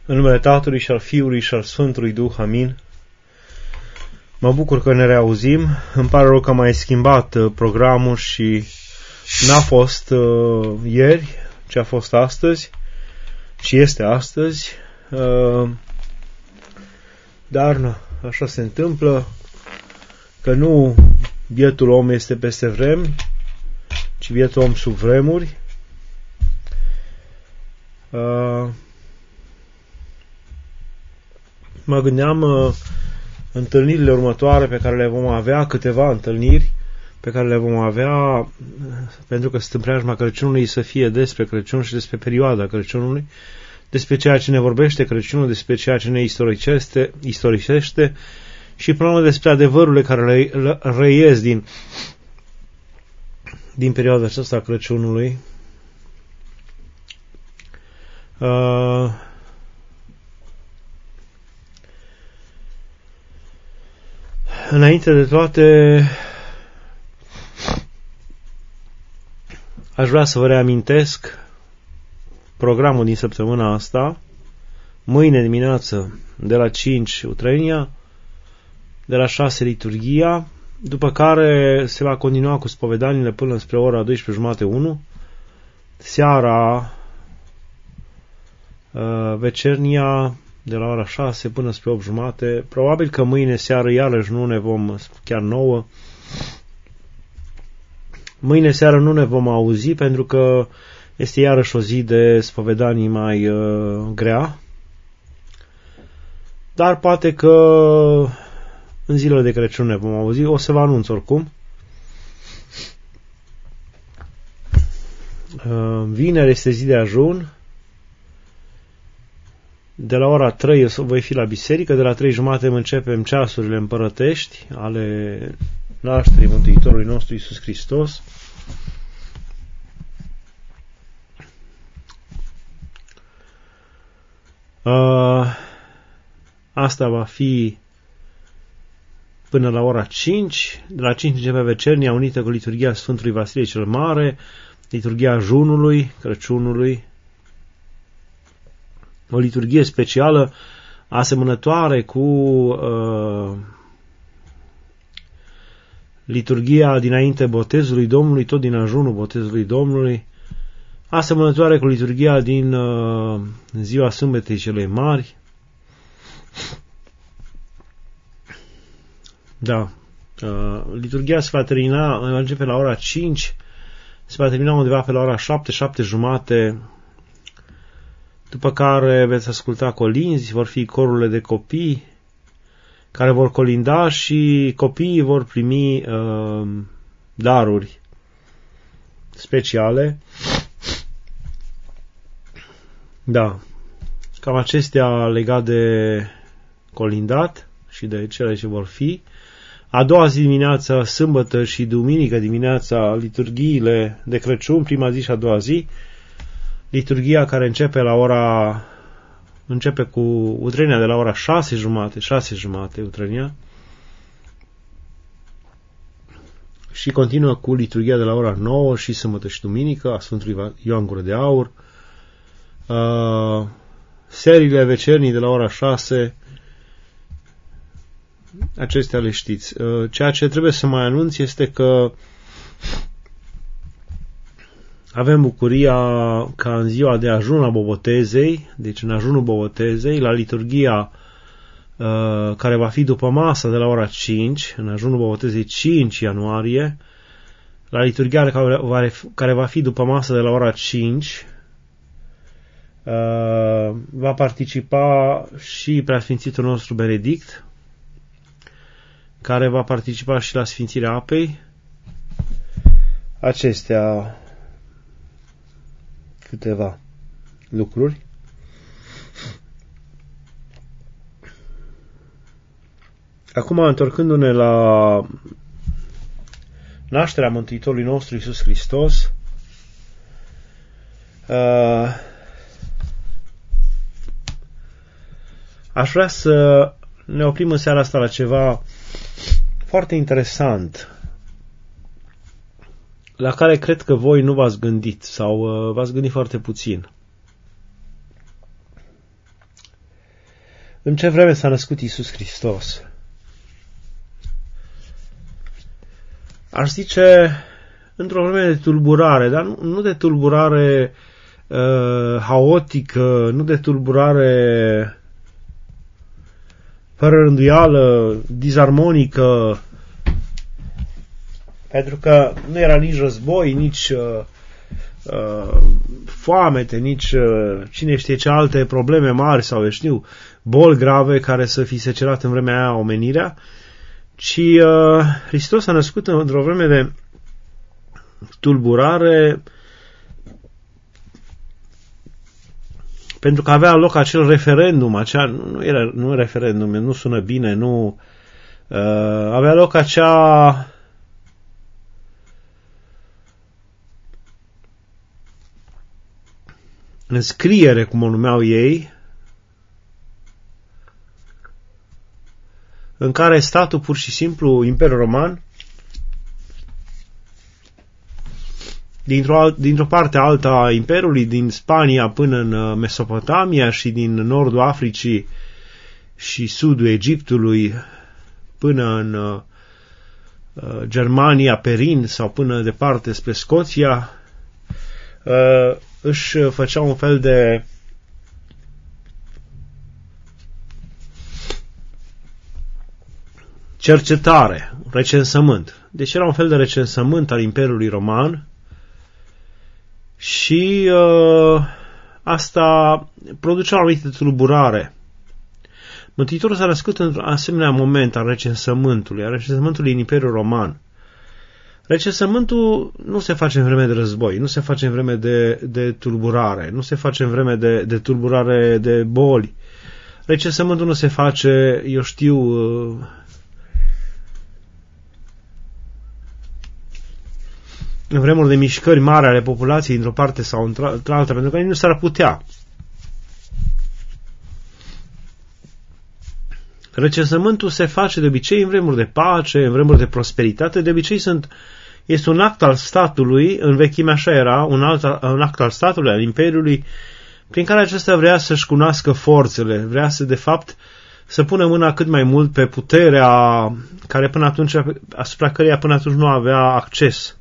În numele Tatălui și al Fiului și al Sfântului Duh, amin. Mă bucur că ne reauzim. Îmi pare rău că am mai schimbat programul și n-a fost ieri, ci a fost astăzi și este astăzi. Dar așa se întâmplă, că nu bietul om este peste vremi, ci bietul om sub vremuri. Mă gândeam întâlnirile următoare pe care le vom avea, câteva întâlniri pe care le vom avea, pentru că sunt în preajma Crăciunului, să fie despre Crăciun și despre perioada Crăciunului, despre ceea ce ne vorbește Crăciunul, despre ceea ce ne istorisește și până la urmă despre adevărurile care reies din perioada aceasta a Crăciunului. Înainte de toate, aș vrea să vă reamintesc programul din săptămâna asta. Mâine dimineață de la 5 utrenia, de la 6 liturghia, după care se va continua cu spovedaniile până spre ora 12:30-1. Seara vecernia de la ora 6 până spre 8:30. Probabil că mâine seară iarăși nu ne vom, chiar 9. Mâine seară nu ne vom auzi pentru că este iarăși o zi de spovedanii mai grea. Dar poate că în zilele de Crăciun ne vom auzi. O să vă anunț oricum. Vineri este zi de ajun. De la ora 3 voi fi la biserică, de la 3:30 începem ceasurile împărătești ale nașterii Mântuitorului nostru Iisus Hristos. Asta va fi până la ora 5. De la 5 începe vecernia unită cu liturghia Sfântului Vasile cel Mare, liturghia ajunului, Crăciunului, o liturghie specială asemănătoare cu liturghia dinainte botezului Domnului, tot din ajunul botezului Domnului, asemănătoare cu liturghia din ziua Sâmbetei celei Mari. Da. Liturghia se va termina, va începe la ora 5, se va termina undeva pe la ora 7, 7:30, după care veți asculta colinzi, vor fi corurile de copii care vor colinda și copiii vor primi daruri speciale. Da, cam acestea legat de colindat și de cele ce vor fi. A doua zi dimineața, sâmbătă și duminică dimineața, liturghiile de Crăciun, prima zi și a doua zi. Liturghia care începe cu utrenia de la ora 6:30 utrenia și continuă cu liturghia de la ora 9 și sâmbătă și duminică a Sfântului Ioan Gură de Aur. Serile vecernii de la ora 6, acestea le știți. Ceea ce trebuie să mai anunț este că avem bucuria ca în ziua de ajun a Bobotezei, deci în ajunul Bobotezei, la liturghia care va fi după masă de la ora 5, în ajunul Bobotezei 5 ianuarie, la liturghia care va fi după masă de la ora 5, va participa și preasfințitul nostru Benedict, care va participa și la sfințirea apei. Acestea câteva lucruri. Acum, întorcându-ne la nașterea Mântuitorului nostru Iisus Hristos, aș vrea să ne oprim în seara asta la ceva foarte interesant, la care cred că voi nu v-ați gândit sau v-ați gândit foarte puțin. În ce vreme s-a născut Iisus Hristos? Aș zice într-o vreme de tulburare, dar nu de tulburare haotică, nu de tulburare fără rânduială, disarmonică, pentru că nu era nici război, nici foamete, nici cine știe ce alte probleme mari sau, știu, boli grave care să fi secerat în vremea aia omenirea, ci Hristos a născut într-o vreme de tulburare pentru că avea loc acel referendum, nu referendum, nu sună bine, nu avea loc acea înscriere, cum o numeau ei, în care statul, pur și simplu, Imperiul Roman, dintr-o parte alta a Imperiului, din Spania până în Mesopotamia și din nordul Africii și sudul Egiptului până în Germania, Perin sau până departe spre Scoția, își făcea un fel de cercetare, recensământ. Deci era un fel de recensământ al Imperiului Roman și asta producea o anumită tulburare. Mântuitorul s-a născut într-un asemenea moment al recensământului în Imperiul Roman. Recensământul nu se face în vreme de război, nu se face în vreme de tulburare, nu se face în vreme de tulburare de boli. Recensământul nu se face, eu știu, în vremuri de mișcări mari ale populației într-o parte sau într-alta, pentru că nu s-ar putea. Recensământul se face de obicei în vremuri de pace, în vremuri de prosperitate, de obicei este un act al statului, în vechime așa era, un act al statului, al Imperiului, prin care acesta vrea să-și cunoască forțele, vrea să, de fapt, să pună mâna cât mai mult pe puterea care până atunci, asupra căreia până atunci nu avea acces.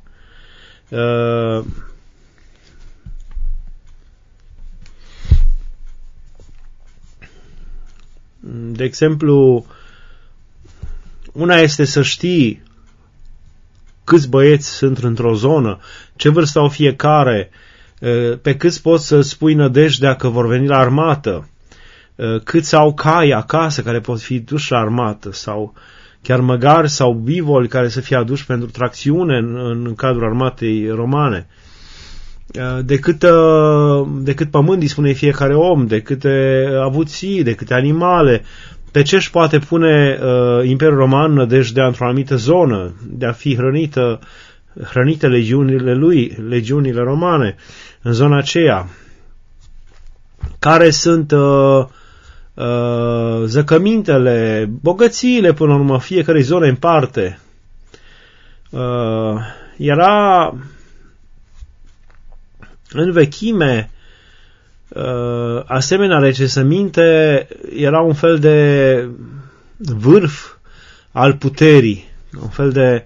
De exemplu, una este să știi câți băieți sunt într-o zonă, ce vârstă au fiecare, pe câți poți să spui nădejdea că vor veni la armată, câți au cai acasă care pot fi duși la armată, sau chiar măgari sau bivoli care să fie aduși pentru tracțiune în cadrul armatei romane. De cât pământ dispune fiecare om, de câte avuții, de câte animale, pe ce își poate pune Imperiul Roman nădejdea într-o anumită zonă, de a fi hrănite legiunile lui, legiunile romane, în zona aceea, care sunt zăcămintele, bogățiile, până la urmă, fiecare zonă în parte. Era în vechime, asemenea recensăminte era un fel de vârf al puterii, un fel de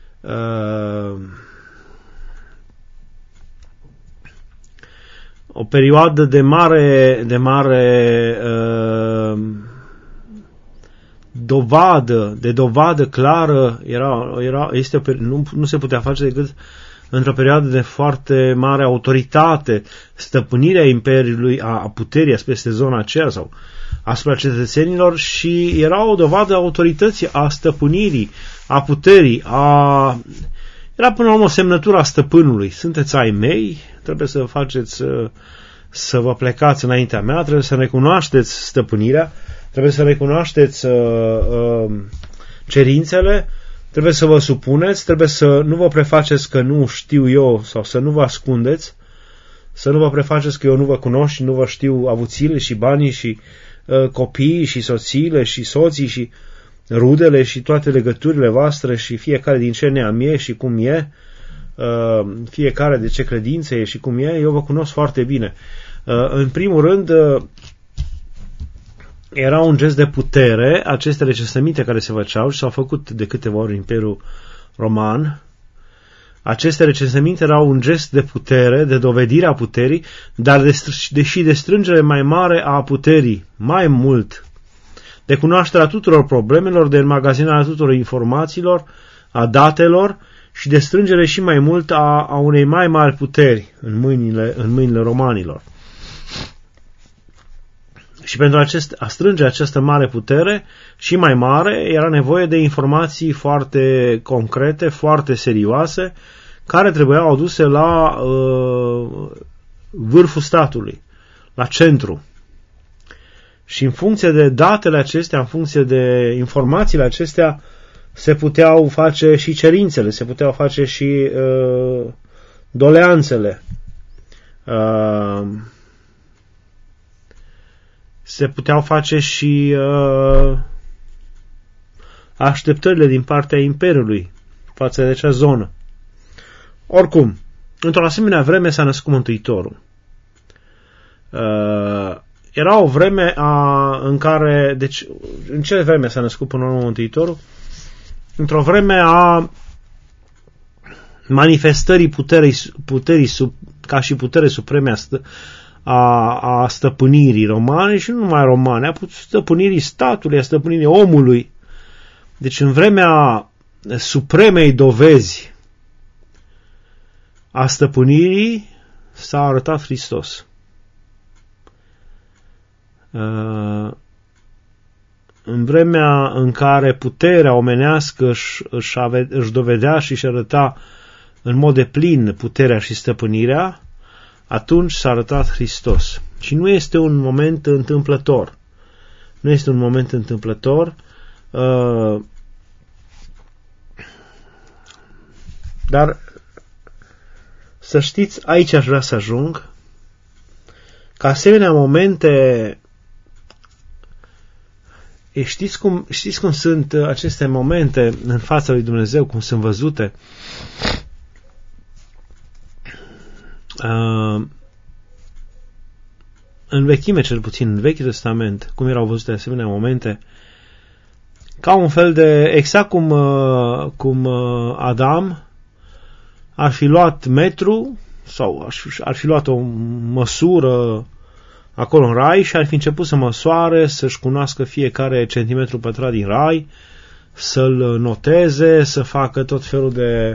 o perioadă de mare dovadă clară nu se putea face decât într-o perioadă de foarte mare autoritate, stăpânirea Imperiului, a puterii peste zona aceea sau asupra cetățenilor, și era o dovadă a autorității, a stăpânirii, a puterii, era până la urmă o semnătură a stăpânului. Sunteți ai mei, trebuie să faceți, să vă plecați înaintea mea, trebuie să recunoașteți stăpânirea, trebuie să recunoașteți cerințele, trebuie să vă supuneți, trebuie să nu vă prefaceți că nu știu eu sau să nu vă ascundeți, să nu vă prefaceți că eu nu vă cunosc și nu vă știu avuțiile și banii și copiii și soțiile și soții și rudele și toate legăturile voastre și fiecare din ce neam e și cum e, fiecare de ce credință e și cum e, eu vă cunosc foarte bine. În primul rând, era un gest de putere, aceste recensăminte care se făceau și s-au făcut de câteva ori în Imperiul Roman. Aceste recensăminte erau un gest de putere, de dovedire a puterii, dar deși de strângere mai mare a puterii, mai mult, de cunoașterea tuturor problemelor, de înmagazinarea tuturor informațiilor, a datelor și de strângere și mai mult a unei mai mari puteri în mâinile romanilor. Și pentru a strânge această mare putere și mai mare era nevoie de informații foarte concrete, foarte serioase, care trebuiau aduse la vârful statului, la centru. Și în funcție de datele acestea, în funcție de informațiile acestea, se puteau face și cerințele, se puteau face și doleanțele. Se puteau face și așteptările din partea Imperiului față de acea zonă. Oricum, într-o asemenea vreme s-a născut Mântuitorul. Era o vreme în care, deci, în ce vreme s-a născut până la urmă Mântuitorul? Într-o vreme a manifestării puterii ca și putere supreme a stăpânirii romane și nu numai romane, a stăpânirii statului, a stăpânirii omului. Deci în vremea supremei dovezi a stăpânirii s-a arătat Hristos. În vremea în care puterea omenească își dovedea și își arăta în mod deplin puterea și stăpânirea, atunci s-a arătat Hristos. Și nu este un moment întâmplător. Nu este un moment întâmplător, dar să știți, aici aș vrea să ajung, că asemenea momente, știți cum sunt aceste momente în fața lui Dumnezeu, cum sunt văzute? În vechime, cel puțin, în Vechiul Testament, cum erau văzute asemenea momente, ca un fel de, exact cum Adam ar fi luat metru sau ar fi luat o măsură acolo în rai și ar fi început să măsoare, să-și cunoască fiecare centimetru pătrat din rai, să-l noteze, să facă tot felul de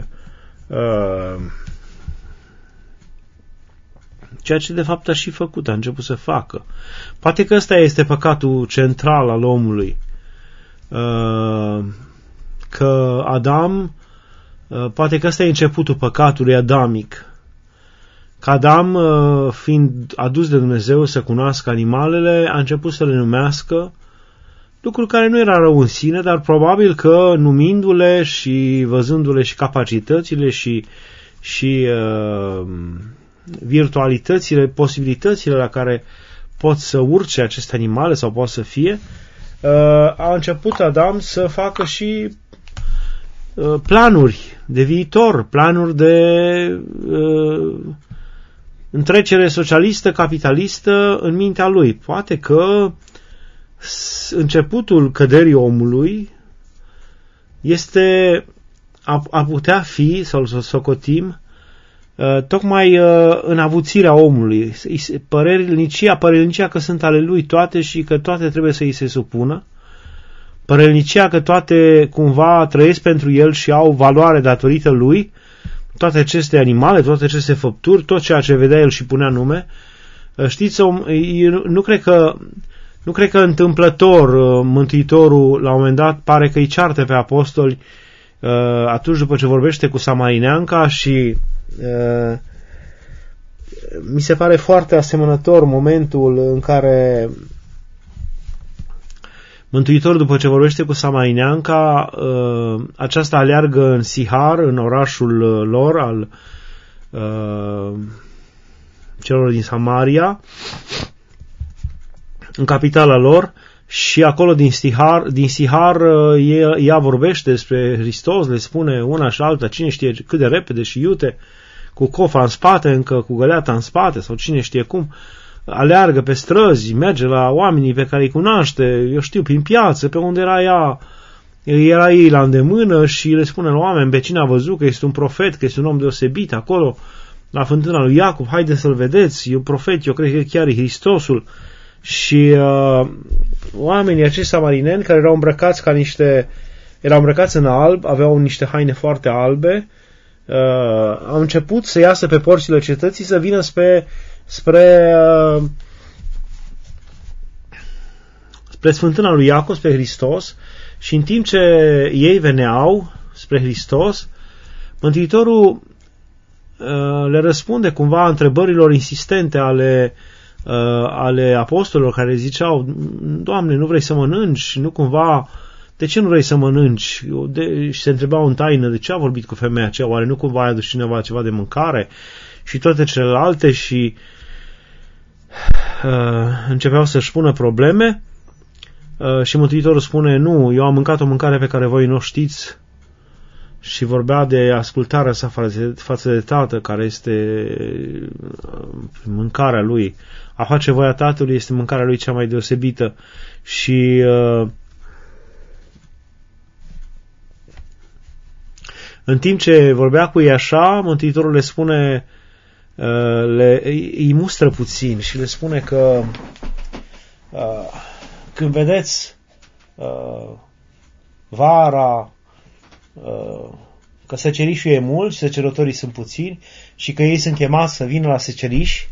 ceea ce de fapt a și făcut, a început să facă. Poate că ăsta este păcatul central al omului, că Adam, poate că ăsta e începutul păcatului adamic, că Adam, fiind adus de Dumnezeu să cunoască animalele, a început să le numească, lucru care nu era rău în sine, dar probabil că numindu-le și văzându-le și capacitățile și virtualitățile, posibilitățile la care pot să urce aceste animale sau pot să fie, a început Adam să facă și planuri de viitor, planuri de întrecere socialistă, capitalistă în mintea lui. Poate că începutul căderii omului este, a putea fi, sau să socotim, tocmai în avuțirea omului, părelnicia că sunt ale lui toate și că toate trebuie să îi se supună, părelnicia că toate cumva trăiesc pentru el și au valoare datorită lui, toate aceste animale, toate aceste făpturi, tot ceea ce vedea el și punea nume. Știți, nu cred că întâmplător Mântuitorul la un moment dat pare că îi ceartă pe apostoli atunci după ce vorbește cu samarineanca și mi se pare foarte asemănător momentul în care Mântuitorul, după ce vorbește cu samarineanca, aceasta aleargă în Sihar, în orașul lor, al celor din Samaria, în capitala lor, și acolo din Sihar ea vorbește despre Hristos, le spune una și alta, cine știe cât de repede și iute, cu cofa în spate, încă cu găleata în spate, sau cine știe cum, aleargă pe străzi, merge la oamenii pe care îi cunoaște, eu știu, prin piață, pe unde era ei la îndemână și le spune la oameni, vecina a văzut că este un profet, că este un om deosebit acolo, la fântâna lui Iacov, haideți să-l vedeți, e un profet, eu cred că chiar e Hristosul. Și oamenii acești samarineni care erau îmbrăcați în alb, aveau niște haine foarte albe, au început să iasă pe porțile cetății, să vină spre sfântâna lui Iacov, spre Hristos, și în timp ce ei veneau spre Hristos, Mântuitorul le răspunde cumva întrebărilor insistente ale apostolilor care ziceau, Doamne, nu vrei să mănânci? Nu cumva, de ce nu vrei să mănânci? Și se întrebau în taină, de ce a vorbit cu femeia aceea? Oare nu cumva a adus cineva ceva de mâncare? Și toate celelalte și începeau să-și pună probleme și Mântuitorul spune, nu, eu am mâncat o mâncare pe care voi nu o știți, și vorbea de ascultarea sa față de Tatăl, care este mâncarea lui. A face voia Tatălui este mâncarea lui cea mai deosebită. Și în timp ce vorbea cu ei așa, Mântuitorul le spune, îi mustră puțin și le spune că când vedeți vara, că secerișul e mult și secerătorii sunt puțini și că ei sunt chemați să vină la seceriș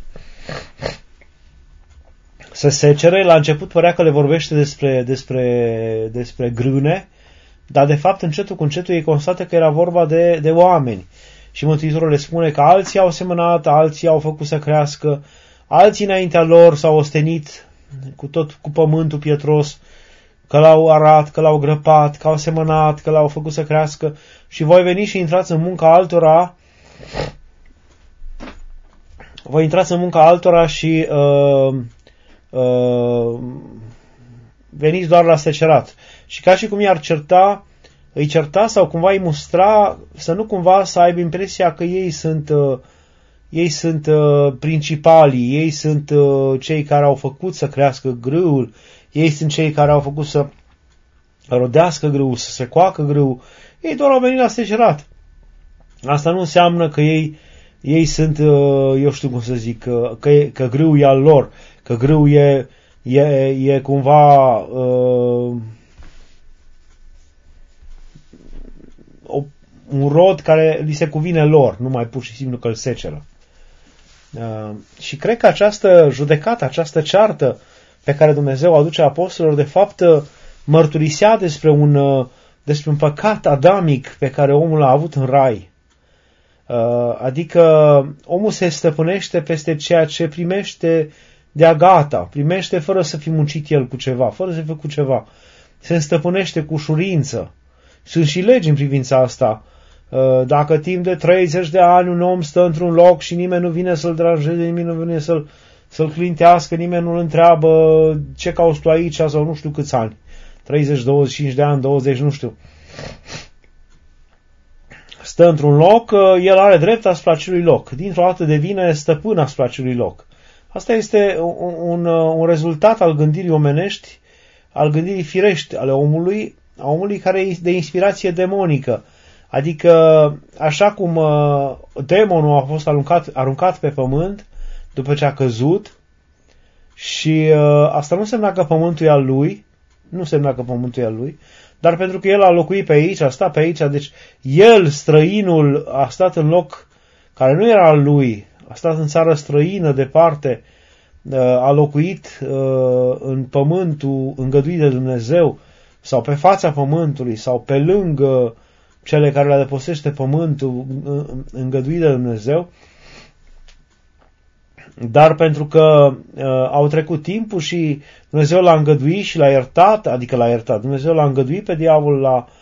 să secere. La început părea că le vorbește despre grâne, dar de fapt încetul cu încetul ei constată că era vorba de oameni. Și Mântuitorul le spune că alții au semănat, alții au făcut să crească, alții înaintea lor s-au ostenit cu pământul pietros, că l-au arat, că l-au grăpat, că au semănat, că l-au făcut să crească, și voi veni și intrați în munca altora, și veniți doar la secerat. Și ca și cum îi certa sau cumva îi mustra să nu cumva să aibă impresia că ei sunt principalii, ei sunt cei care au făcut să crească grâul, ei sunt cei care au făcut să rodească grâul, să se coacă grâul. Ei doar au venit la secerat. Asta nu înseamnă că ei sunt, eu știu cum să zic, că grâul e al lor, că grâul e cumva un rod care li se cuvine lor, numai pur și simplu că îl seceră. Și cred că această judecată, această ceartă pe care Dumnezeu o aduce apostolilor, de fapt mărturisea despre un păcat adamic pe care omul l-a avut în rai. Adică omul se stăpânește peste ceea ce primește de-a gata, primește fără să fi muncit el cu ceva, fără să fi făcut ceva. Se stăpânește cu ușurință. Sunt și legi în privința asta. Dacă timp de 30 de ani un om stă într-un loc și nimeni nu vine să-l deranjeze, nimeni nu vine să-l clintească, nimeni nu-l întreabă ce cauți tu aici sau nu știu câți ani. 30, 25 de ani, 20, nu știu. Stă într-un loc, el are drept asupra acelui loc. Dintr-o dată devine stăpân asupra acelui loc. Asta este un rezultat al gândirii omenești, al gândirii firești ale omului, a omului care e de inspirație demonică. Adică, așa cum demonul a fost aruncat pe pământ după ce a căzut, și asta nu însemna că pământul e al lui, dar pentru că el a locuit pe aici, a stat pe aici, deci el, străinul, a stat în loc care nu era al lui, a stat în țară străină, departe, a locuit în pământul îngăduit de Dumnezeu, sau pe fața pământului, sau pe lângă cele care le adăpostește pământul îngăduit de Dumnezeu, dar pentru că au trecut timpul și Dumnezeu l-a îngăduit și l-a iertat, Dumnezeu l-a îngăduit pe diavol,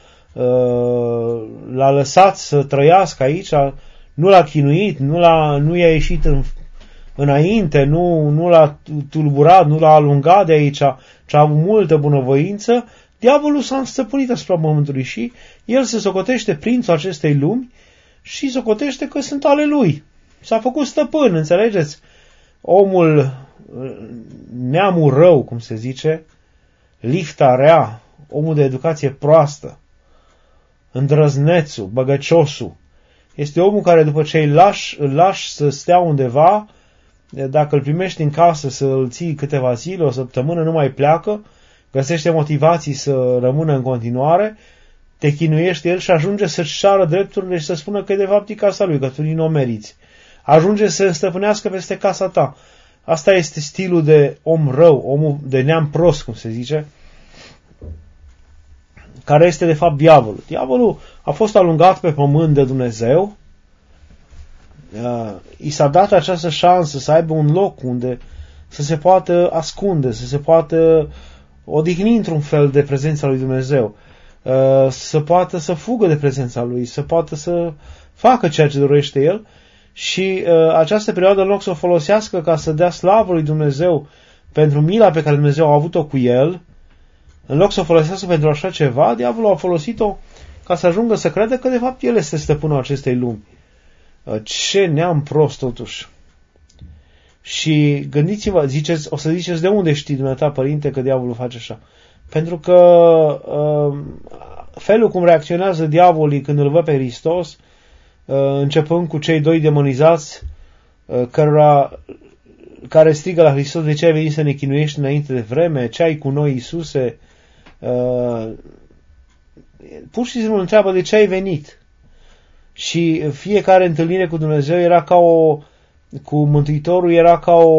l-a lăsat să trăiască aici, nu l-a chinuit, nu i-a ieșit înainte, nu l-a tulburat, nu l-a alungat de aici, ci a avut multă bunăvoință. Diavolul s-a înstăpânit asupra pământului și el se socotește prințul acestei lumi și socotește că sunt ale lui. S-a făcut stăpân, înțelegeți? Omul neamul rău, cum se zice, lifta rea, omul de educație proastă, îndrăznețul, băgăciosul. Este omul care după ce îl lași să stea undeva, dacă îl primești în casă să îl ții câteva zile, o săptămână, nu mai pleacă, găsește motivații să rămână în continuare, te chinuiește el și ajunge să-și ceară drepturile și să spună că e de fapt e casa lui, că tu nu o meriți. Ajunge să stăpânească peste casa ta. Asta este stilul de om rău, omul de neam prost, cum se zice, care este de fapt diavolul. Diavolul a fost alungat pe pământ de Dumnezeu, i s-a dat această șansă să aibă un loc unde să se poată ascunde, să se poată odihni într-un fel de prezența lui Dumnezeu, să poată să fugă de prezența lui, să poată să facă ceea ce dorește el și această perioadă, în loc să o folosească ca să dea slavă lui Dumnezeu pentru mila pe care Dumnezeu a avut-o cu el, în loc să o folosească pentru așa ceva, diavolul a folosit-o ca să ajungă să crede că de fapt el este stăpânul acestei lumi. Ce neam prost totuși. Și gândiți-vă, o să ziceți, de unde știi dumneata, părinte, că diavolul face așa? Pentru că felul cum reacționează diavolii când îl văd pe Hristos, începând cu cei doi demonizați care strigă la Hristos: de ce ai venit să ne chinuiești înainte de vreme? Ce ai cu noi, Iisuse? Pur și simplu întreabă de ce ai venit. Și fiecare întâlnire cu Dumnezeu era cu Mântuitorul era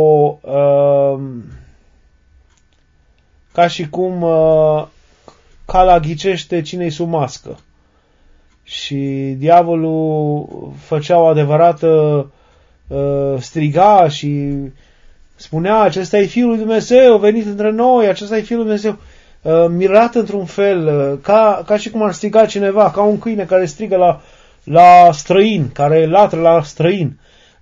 ca și cum cala ghicește cine-i sub mască. Și diavolul făcea o adevărată striga și spunea: acesta e Fiul lui Dumnezeu, venit între noi, acesta e Fiul lui Dumnezeu. Mirat într-un fel, ca și cum ar striga cineva, ca un câine care strigă la străin, care latră la străin.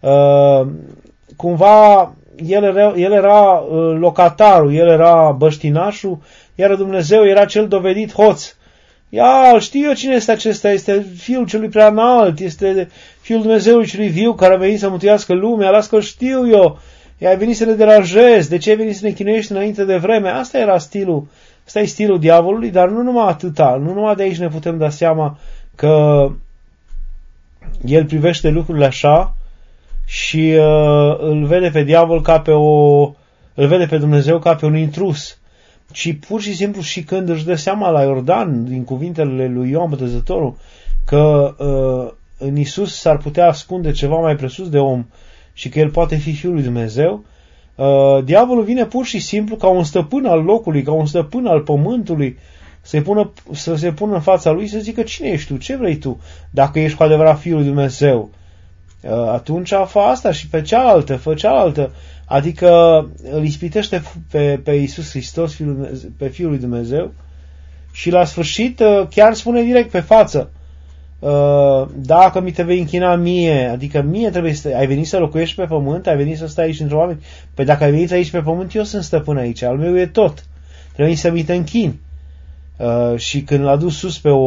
Cumva el era locatarul, el era băștinașul, iar Dumnezeu era cel dovedit hoț. Ia, știu eu cine este acesta, este Fiul celui prea înalt, este Fiul Dumnezeului celui viu care a venit să mântuiască lumea, las că știu eu, ai venit să ne deranjezi, de ce ai venit să ne chinuiești înainte de vreme? Asta era stilul, asta e stilul diavolului, dar nu numai atâta, nu numai de aici ne putem da seama că el privește lucrurile așa și îl vede pe diavol îl vede pe Dumnezeu ca pe un intrus. Și pur și simplu și când își dă seama la Iordan, din cuvintele lui Ioan Botezătorul, că în Iisus s-ar putea ascunde ceva mai presus de om și că el poate fi Fiul lui Dumnezeu, diavolul vine pur și simplu ca un stăpân al locului, ca un stăpân al pământului, să se pună în fața lui și să zică: cine ești tu? Ce vrei tu? Dacă ești cu adevărat Fiul lui Dumnezeu, atunci fă asta și pe cealaltă, fă cealaltă. Adică îl ispitește pe Iisus Hristos, pe Fiul lui Dumnezeu, și la sfârșit chiar spune direct pe față: dacă mi te vei închina mie, adică mie trebuie să... Ai venit să locuiești pe pământ, ai venit să stai aici între oameni? Păi dacă ai venit aici pe pământ, eu sunt stăpân aici, al meu e tot. Trebuie să mi te închini. Și când l-a dus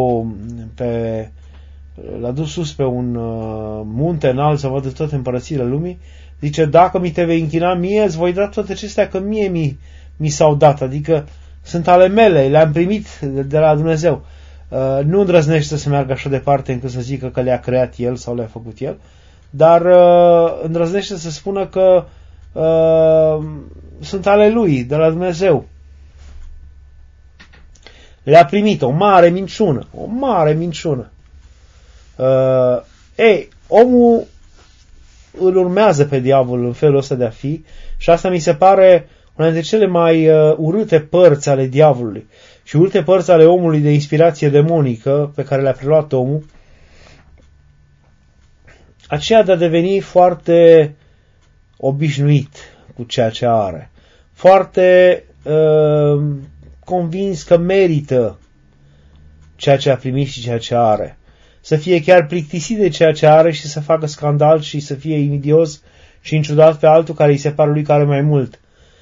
sus pe un munte înalt să vadă toate împărățiile lumii, zice: dacă mi te vei închina mie, îți voi da toate acestea, că mie mi s-au dat, adică sunt ale mele, le-am primit de la Dumnezeu. Nu îndrăznește să meargă așa departe încât să zică că le-a creat el sau le-a făcut el, dar îndrăznește să spună că sunt ale lui, de la Dumnezeu. Le-a primit, o mare minciună. Omul îl urmează pe diavol în felul ăsta de a fi și asta mi se pare una dintre cele mai urâte părți ale diavolului și urâte părți ale omului de inspirație demonică pe care le-a preluat omul, aceea de a deveni foarte obișnuit cu ceea ce are, foarte convins că merită ceea ce a primit și ceea ce are, să fie chiar plictisit de ceea ce are și să facă scandal și să fie invidios și inciudat pe altul care îi se pare lui că are mai mult.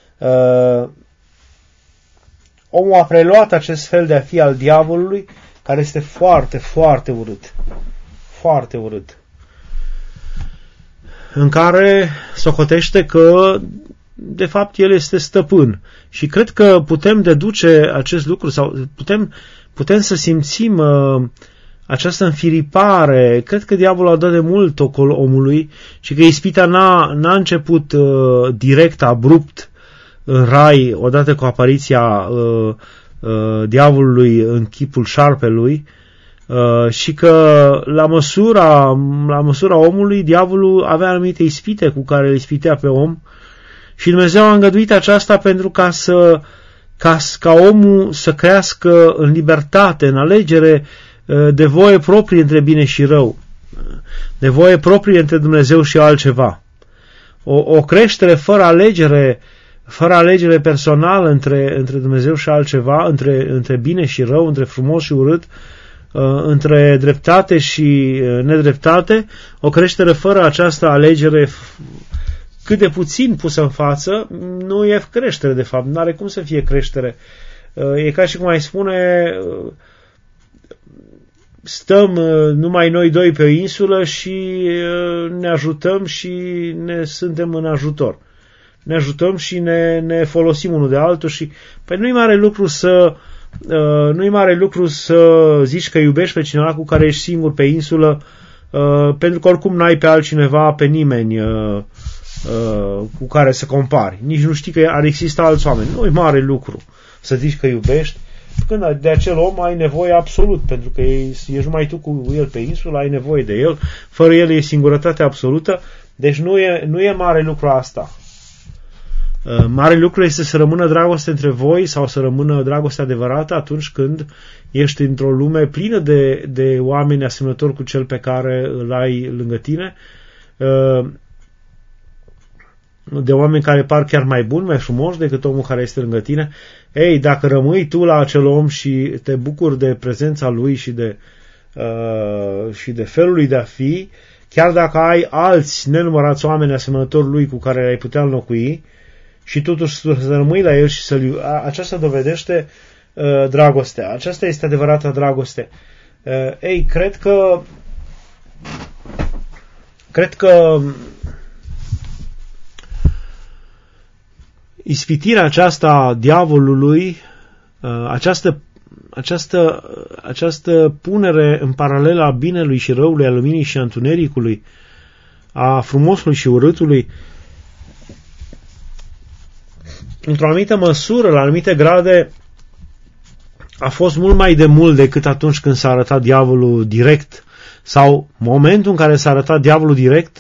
Omul a preluat acest fel de a fi al diavolului, care este foarte, foarte urât. Foarte urât. În care socotește că de fapt el este stăpân. Și cred că putem deduce acest lucru sau putem să simțim această înfiripare. Cred că diavolul a dat de mult ocol omului și că ispita n-a început direct, abrupt în rai, odată cu apariția diavolului în chipul șarpelui, și că la măsura omului, diavolul avea anumite ispite cu care îl ispitea pe om și Dumnezeu a îngăduit aceasta pentru ca omul să crească în libertate, în alegere de voie proprie între bine și rău, de voie proprie între Dumnezeu și altceva. O creștere fără alegere personală între Dumnezeu și altceva, între bine și rău, între frumos și urât, între dreptate și nedreptate, o creștere fără această alegere cât de puțin pusă în față, nu e creștere de fapt, nu are cum să fie creștere. E ca și cum ai spune, stăm numai noi doi pe o insulă și ne ajutăm și suntem în ajutor. Ne ajutăm și ne folosim unul de altul și păi nu-i mare lucru să zici că iubești pe cineva cu care ești singur pe insulă, pentru că oricum n-ai pe altcineva, pe nimeni cu care să compari. Nici nu știi că ar exista alți oameni. Nu-i mare lucru să zici că iubești, când de acel om ai nevoie absolut, pentru că ești numai tu cu el pe insulă, ai nevoie de el, fără el e singurătate absolută, deci nu e mare lucru asta. Mare lucru este să rămână dragoste între voi sau să rămână dragoste adevărată atunci când ești într-o lume plină de oameni asemănători cu cel pe care îl ai lângă tine, de oameni care par chiar mai buni, mai frumoși decât omul care este lângă tine. Ei, dacă rămâi tu la acel om și te bucuri de prezența lui și de felul lui de a fi, chiar dacă ai alți nenumărați oameni asemănători lui cu care ai putea înlocui, și totuși să rămâi la el și să-l aceasta dovedește dragostea. Aceasta este adevărata dragoste. Ei, cred că ispitirea aceasta a diavolului, această punere în paralel a binelui și răului, a luminii și a întunericului, a frumosului și urâtului, într-o anumită măsură, la anumite grade, a fost mult mai de mult decât atunci când s-a arătat diavolul direct, sau momentul în care s-a arătat diavolul direct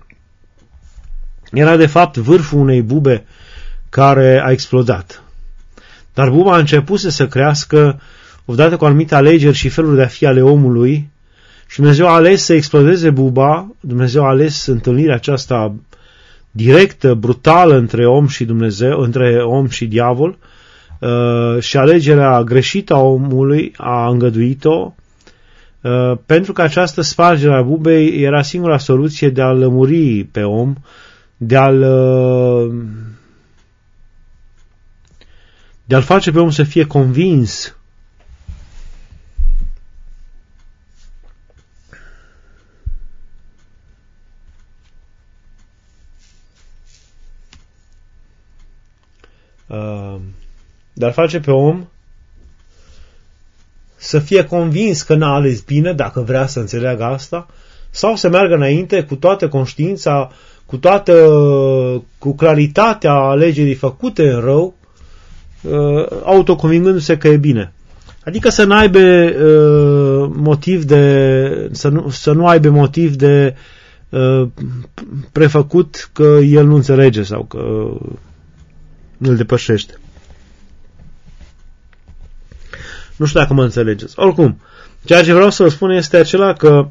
era de fapt vârful unei bube care a explodat. Dar buba a început să se crească odată cu anumite alegeri și feluri de a fi ale omului și Dumnezeu a ales să explodeze buba, Dumnezeu a ales întâlnirea aceasta directă, brutală între om și Dumnezeu, între om și diavol, și alegerea greșită a omului a îngăduit-o, pentru că această spargere a bubei era singura soluție de a lămuri pe om, de a-l face pe om să fie convins de-a face pe om să fie convins că n-a ales bine, dacă vrea să înțeleagă asta, sau să meargă înainte cu toată conștiința, cu claritatea alegerii făcute în rău, autoconvingându-se că e bine. Adică să nu aibă motiv de prefăcut că el nu înțelege sau că îl depășește. Nu știu dacă mă înțelegeți. Oricum, ceea ce vreau să vă spun este acela că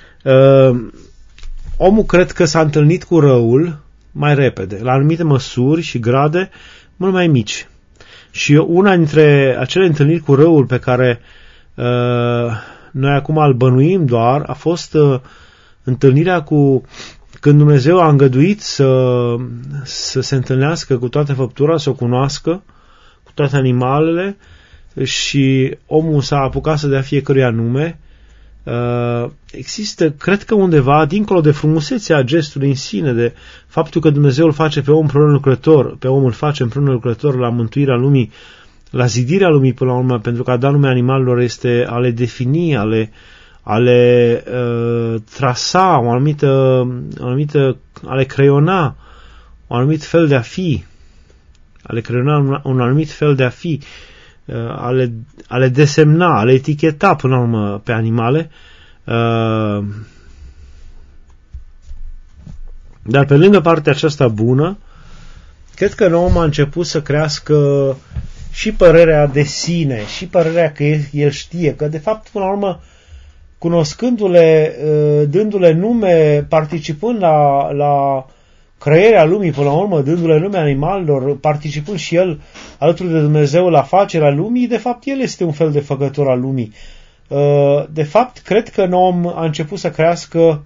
omul cred că s-a întâlnit cu răul mai repede, la anumite măsuri și grade mult mai mici. Și una dintre acele întâlniri cu răul pe care noi acum îl bănuim doar a fost întâlnirea când Dumnezeu a îngăduit să se întâlnească cu toată făptura, să o cunoască, cu toate animalele, și omul s-a apucat să dea fiecăruia nume, Există, cred că undeva, dincolo de frumusețea gestului în sine, de faptul că Dumnezeu îl face pe om împreună lucrător, pe om îl face împreună lucrător la mântuirea lumii, la zidirea lumii până la urmă, pentru că a da lumea animalelor este a le defini, a le trasa, o anumită, a le creiona un anumit fel de a fi, a le creiona un anumit fel de a fi, a le desemna, a le eticheta până la urmă pe animale. Dar pe lângă partea aceasta bună, cred că în om a început să crească și părerea de sine, și părerea că el știe, că de fapt până la urmă, cunoscându-le, dându-le nume, participând la crearea lumii, până la urmă, dându-le nume animalelor, participând și el alături de Dumnezeu la facerea lumii, de fapt el este un fel de făcător al lumii. De fapt, cred că în om a început să crească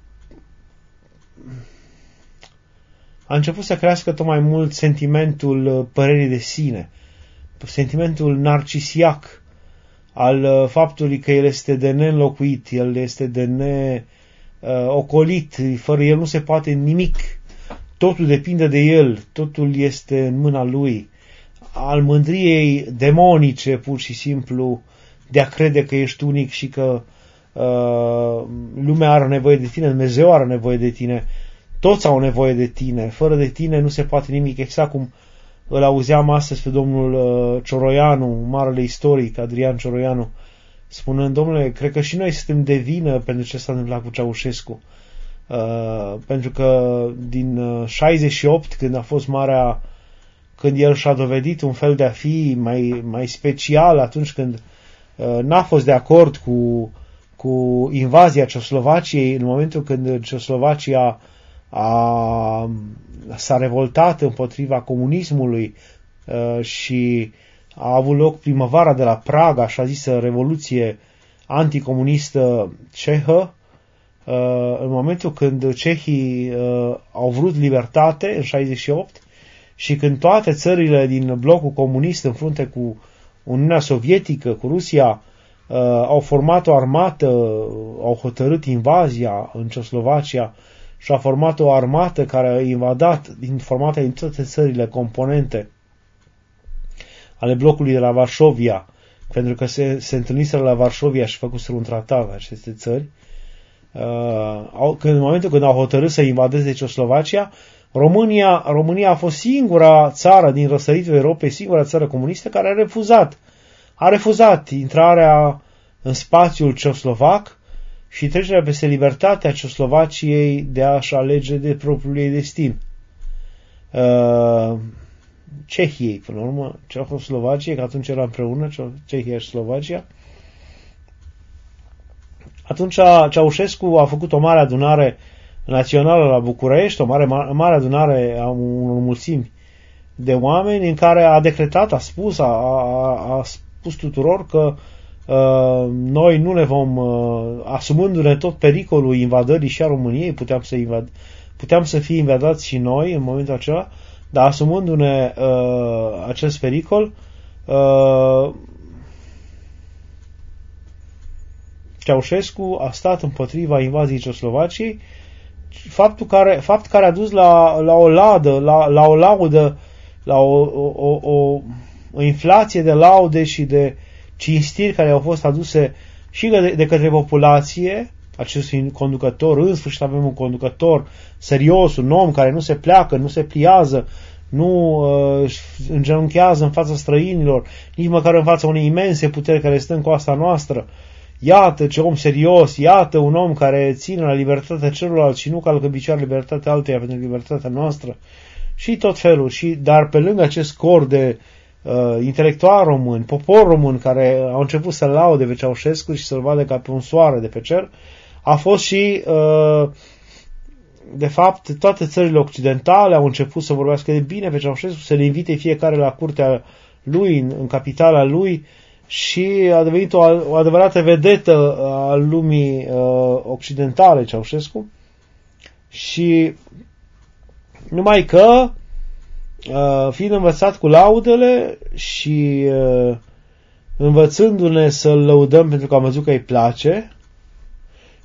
tot mai mult sentimentul părerii de sine, sentimentul narcisiac al faptului că el este de neînlocuit, el este de neocolit, fără el nu se poate nimic, totul depinde de el, totul este în mâna lui, al mândriei demonice, pur și simplu, de a crede că ești unic și că lumea are nevoie de tine, Dumnezeu are nevoie de tine, toți au nevoie de tine, fără de tine nu se poate nimic, exact cum îl auzeam astăzi pe domnul Cioroianu, marele istoric, Adrian Cioroianu, spunând, domnule, cred că și noi suntem de vină pentru ce s-a întâmplat cu Ceaușescu. Pentru că din 68, când a fost când el și-a dovedit un fel de a fi mai special, atunci când n-a fost de acord cu invazia Ceoslovaciei, în momentul când Ceoslovacia s-a revoltat împotriva comunismului și a avut loc primăvara de la Praga, așa zisă revoluție anticomunistă cehă, în momentul când cehii au vrut libertate în 68 și când toate țările din blocul comunist în frunte cu Uniunea Sovietică, cu Rusia, au format o armată, au hotărât invazia în Ceoslovacia și a format o armată care a invadat, formată din toate țările componente ale blocului de la Varșovia, pentru că se întâlniseră la Varșovia și făcuseră un tratat aceste țări. În momentul când au hotărât să invadeze Ceoslovacia, România a fost singura țară din răsăritul Europei, singura țară comunistă care a refuzat intrarea în spațiul ceoslovac și trecerea peste libertatea Ceoslovaciei de a-și alege de propriul ei destin. Cehiei, până la urmă, Ceoslovaciei, că atunci era împreună Cehia și Slovacia. Atunci Ceaușescu a făcut o mare adunare națională la București, o mare adunare a unor mulțimi de oameni în care a decretat, a spus tuturor că noi nu ne vom, asumându-ne tot pericolul invadării și a României, puteam să fie invadați și noi în momentul acela, dar asumându-ne acest pericol, Ceaușescu a stat împotriva invaziei Ceoslovaciei, fapt care a dus la o laudă, la o inflație de laude și de cinstiri care au fost aduse și de către populație, acestui conducător. În sfârșit avem un conducător serios, un om care nu se pleacă, nu se pliază, nu îngenunchează în fața străinilor, nici măcar în fața unei imense puteri care stă în coasta noastră. Iată ce om serios, iată un om care ține la libertatea celorlalți și nu calcă picioare libertatea altuia pentru libertatea noastră. Și tot felul. Dar pe lângă acest cor de intelectual român, popor român care au început să-l laude pe Ceaușescu și să-l vadă ca pe un soare de pe cer, a fost și de fapt toate țările occidentale au început să vorbească de bine pe Ceaușescu, să le invite fiecare la curtea lui, în capitala lui, și a devenit o adevărată vedetă a lumii occidentale Ceaușescu. Și numai că fiind învățat cu laudele și învățându-ne să-l lăudăm pentru că am văzut că îi place,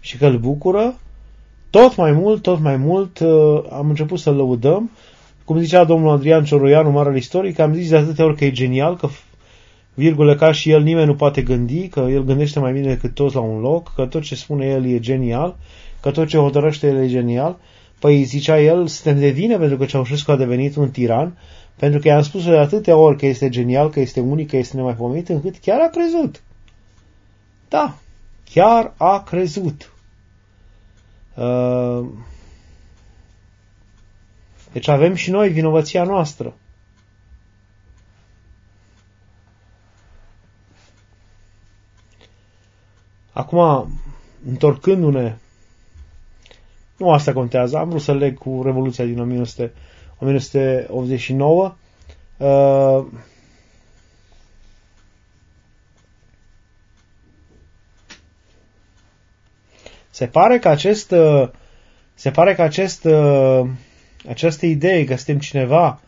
și că îl bucură, tot mai mult am început să-l lăudăm. Cum zicea domnul Adrian Cioroianu, marele istoric, am zis de atâtea ori că e genial, că virgulă ca și el nimeni nu poate gândi, că el gândește mai bine decât toți la un loc, că tot ce spune el e genial, că tot ce hotărăște el e genial. Păi zicea el, suntem de vină pentru că Ceaușescu a devenit un tiran, pentru că i-am spus de atâtea ori că este genial, că este unic, că este nemaipomenit, încât chiar a crezut. Da, chiar a crezut. Deci avem și noi vinovăția noastră. Acum, întorcându-ne, nu asta contează, am vrut să leg cu Revoluția din 1989. Se pare că această idee că suntem cineva,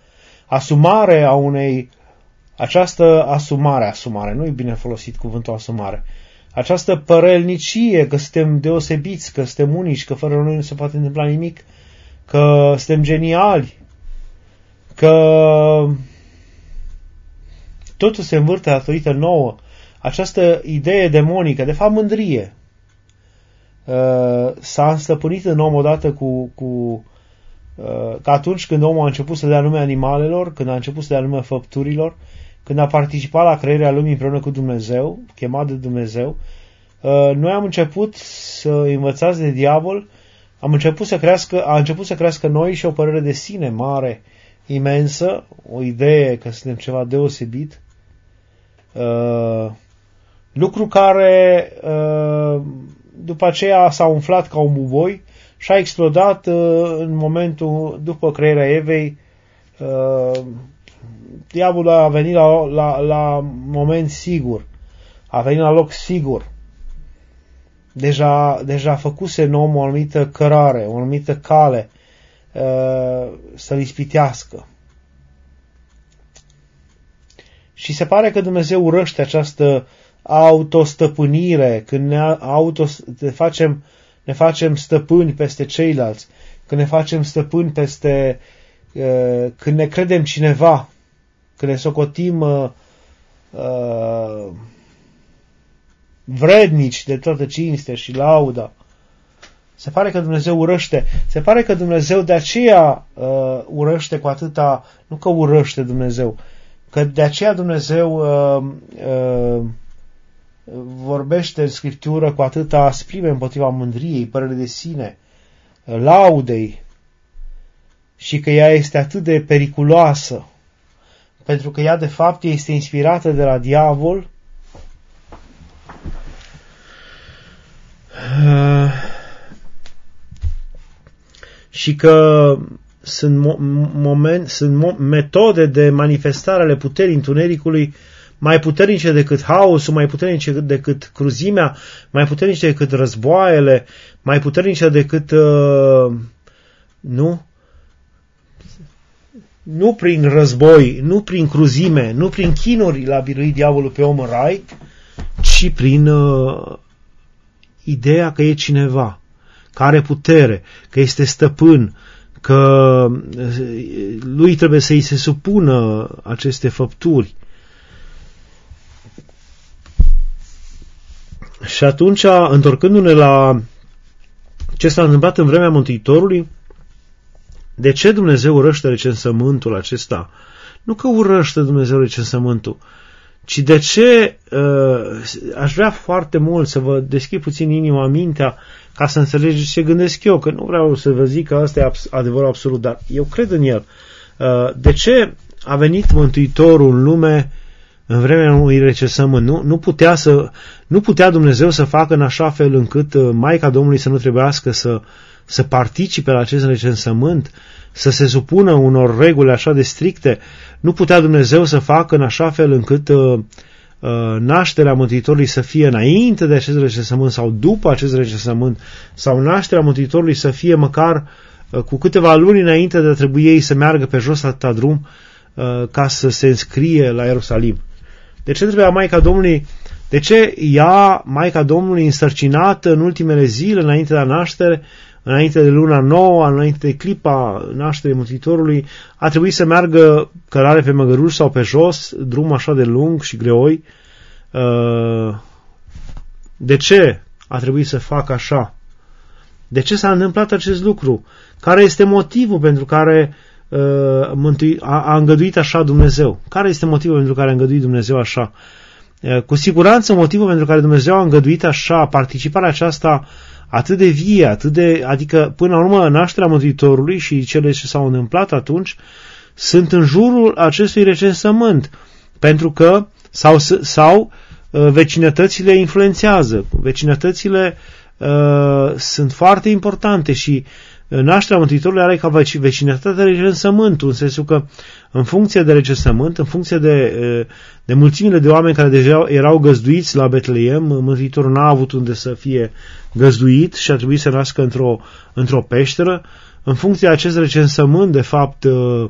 această asumare, nu e bine folosit cuvântul asumare, această părelnicie că suntem deosebiți, că suntem unici, că fără noi nu se poate întâmpla nimic, că suntem geniali, că totul se învârte datorită nouă, această idee demonică, de fapt mândrie, s-a înstăpânit în om odată că atunci când omul a început să dea nume animalelor, când a început să dea nume făpturilor, când a participat la crearea lumii împreună cu Dumnezeu, chemat de Dumnezeu, noi am început să învățați de diavol, a început să crească noi și o părere de sine mare, imensă, o idee că suntem ceva deosebit, lucru care după aceea s-a umflat ca un buboi și a explodat în momentul după crearea Evei. Diavolul a venit la moment sigur, a venit la loc sigur. Deja făcuse în om o anumită cărare, o anumită cale să-l ispitească. Și se pare că Dumnezeu urăște această autostăpânire, când ne facem stăpâni peste ceilalți, când ne facem stăpâni când ne credem cineva, când ne socotim vrednici de toată cinste și lauda. Se pare că Dumnezeu urăște. Se pare că Dumnezeu de aceea urăște cu atâta, nu că urăște Dumnezeu, că de aceea Dumnezeu vorbește în Scriptură cu atâta asprime împotriva mândriei, părere de sine, laudei, și că ea este atât de periculoasă, pentru că ea de fapt este inspirată de la diavol și că sunt metode de manifestare ale puterii întunericului mai puternice decât haosul, mai puternice decât cruzimea, mai puternice decât războaiele, mai puternice decât nu prin război, nu prin cruzime, nu prin chinuri l-a biruit diavolul pe om în rai, ci prin ideea că e cineva, că are putere, că este stăpân, că lui trebuie să îi se supună aceste făpturi. Și atunci, întorcându-ne la ce s-a întâmplat în vremea Mântuitorului, de ce Dumnezeu urăște recensământul acesta? Nu că urăște Dumnezeu recensământul, ci de ce aș vrea foarte mult să vă deschid puțin inima, mintea, ca să înțelegeți ce gândesc eu, că nu vreau să vă zic că asta e adevărul absolut, dar eu cred în el. De ce a venit Mântuitorul în lume în vremea unui recensământ? Nu putea Dumnezeu să facă în așa fel încât Maica Domnului să nu trebuiască să participe la acest recensământ, să se supună unor reguli așa de stricte. Nu putea Dumnezeu să facă în așa fel încât nașterea Mântuitorului să fie înainte de acest recensământ sau după acest recensământ, sau nașterea Mântuitorului să fie măcar cu câteva luni înainte de a trebui ei să meargă pe jos atâta drum ca să se înscrie la Ierusalim. De ce trebuia Maica Domnului De ce ea, Maica Domnului, însărcinată în ultimele zile, înainte de naștere, înainte de luna nouă, înainte de clipa nașterii Mântuitorului, a trebuit să meargă cărare pe măgăruș sau pe jos, drum așa de lung și greoi? De ce a trebuit să facă așa? De ce s-a întâmplat acest lucru? Care este motivul pentru care a îngăduit așa Dumnezeu? Care este motivul pentru care a îngăduit Dumnezeu așa? Cu siguranță motivul pentru care Dumnezeu a îngăduit așa participarea aceasta atât de vie, adică până la urmă nașterea Mântuitorului și cele ce s-au întâmplat atunci sunt în jurul acestui recensământ, pentru că sau vecinătățile influențează. Vecinătățile sunt foarte importante și nașterea Mântuitorului are ca vecinătate recensământul, în sensul că în funcție de recensământ, în funcție de mulțimile de oameni care deja erau găzduiți la Betleem, Mântuitorul n-a avut unde să fie găzduit și a trebuit să nască într-o peșteră. În funcție de acest recensământ, de fapt,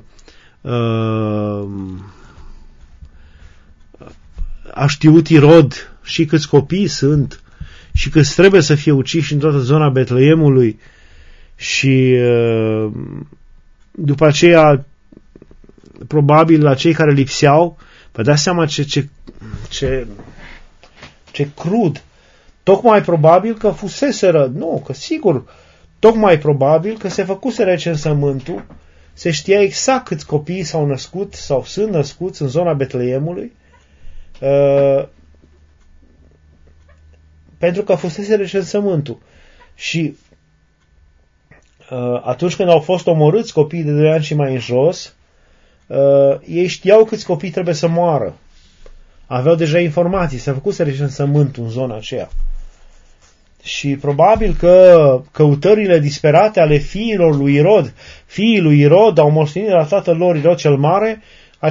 a știut Irod și câți copii sunt și câți trebuie să fie uciși în toată zona Betleemului și după aceea probabil la cei care lipseau, vă dați seama ce crud. Tocmai probabil că fuseseră, nu, că sigur, tocmai probabil că se făcuse recensământul, se știa exact câți copii s-au născut sau sunt născuți în zona Betleemului, pentru că fusese recensământul. Și atunci când au fost omorâți copiii de 2 ani și mai în jos, ei știau câți copii trebuie să moară. Aveau deja informații, s-a făcut recensământul în zona aceea. Și probabil că căutările disperate ale fiilor lui Irod, fiii lui Irod au moștenit de la tatăl lor Irod cel Mare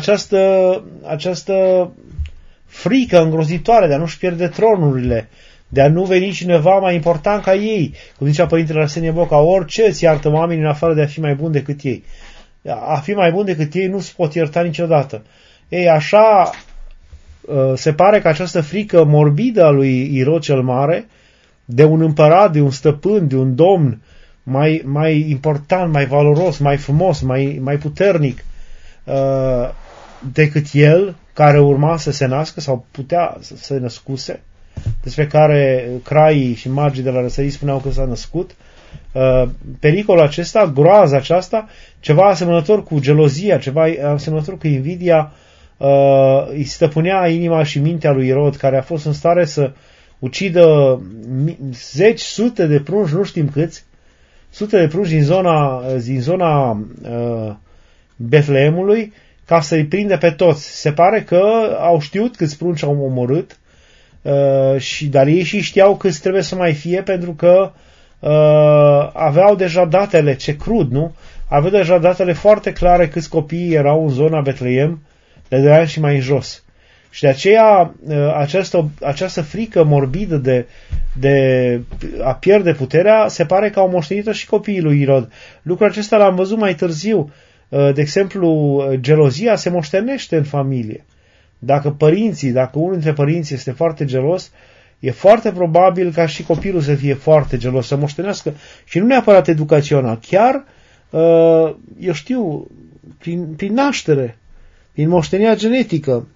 această frică îngrozitoare de a nu-și pierde tronurile, de a nu veni cineva mai important ca ei. Cum zicea Părintele Arsenie Boca, orice îți iartă oamenii în afară de a fi mai bun decât ei. A fi mai bun decât ei nu se pot ierta niciodată. Ei, așa se pare că această frică morbidă a lui Irod cel Mare, de un împărat, de un stăpân, de un domn mai important, mai valoros, mai frumos, mai puternic decât el, care urma să se nască sau putea să se născuse, despre care craii și magii de la răsărit spuneau că s-a născut, pericolul acesta, groaza aceasta, ceva asemănător cu gelozia, ceva asemănător cu invidia, îi stăpânea inima și mintea lui Irod, care a fost în stare să ucidă zeci, sute de prunci, nu știm câți, sute de prunci din zona Betleemului, ca să-i prinde pe toți. Se pare că au știut câți prunci au omorât, dar ei și știau câți trebuie să mai fie, pentru că aveau deja datele, ce crud, nu? Aveau deja datele foarte clare câți copii erau în zona Betleem de 2 ani și mai în jos. Și de aceea această frică morbidă de a pierde puterea, se pare că au moștenit-o și copiii lui Irod. Lucrul acesta l-am văzut mai târziu. De exemplu, gelozia se moștenește în familie. Dacă unul dintre părinți este foarte gelos, e foarte probabil ca și copilul să fie foarte gelos, să moștenească, și nu neapărat educațional, chiar, eu știu, prin naștere, prin moștenirea genetică.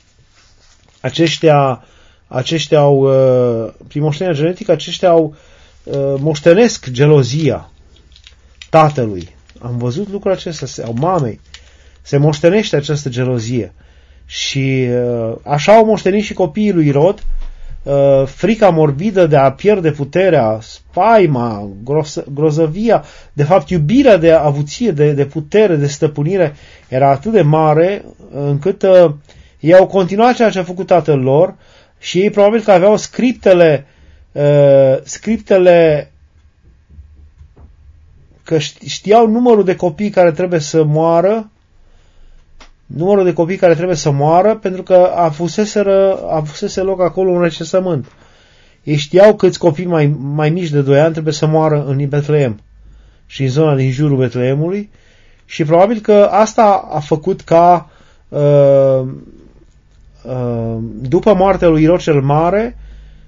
Aceștia au, prin moștenirea genetică, moștenesc gelozia tatălui. Am văzut lucrul acesta, sau mamei. Se moștenește această gelozie. Și așa au moștenit și copiii lui Irod, frica morbidă de a pierde puterea, spaima, grozăvia, de fapt iubirea de avuție, de putere, de stăpânire era atât de mare încât ei au continuat ceea ce a făcut tatăl lor și ei probabil că aveau scriptele că știau numărul de copii care trebuie să moară, pentru că a fusese loc acolo un recensământ. Ei știau câți copii mai mici de 2 ani trebuie să moară în Betleem și în zona din jurul Betleemului, și probabil că asta a făcut ca după moartea lui Irod cel Mare,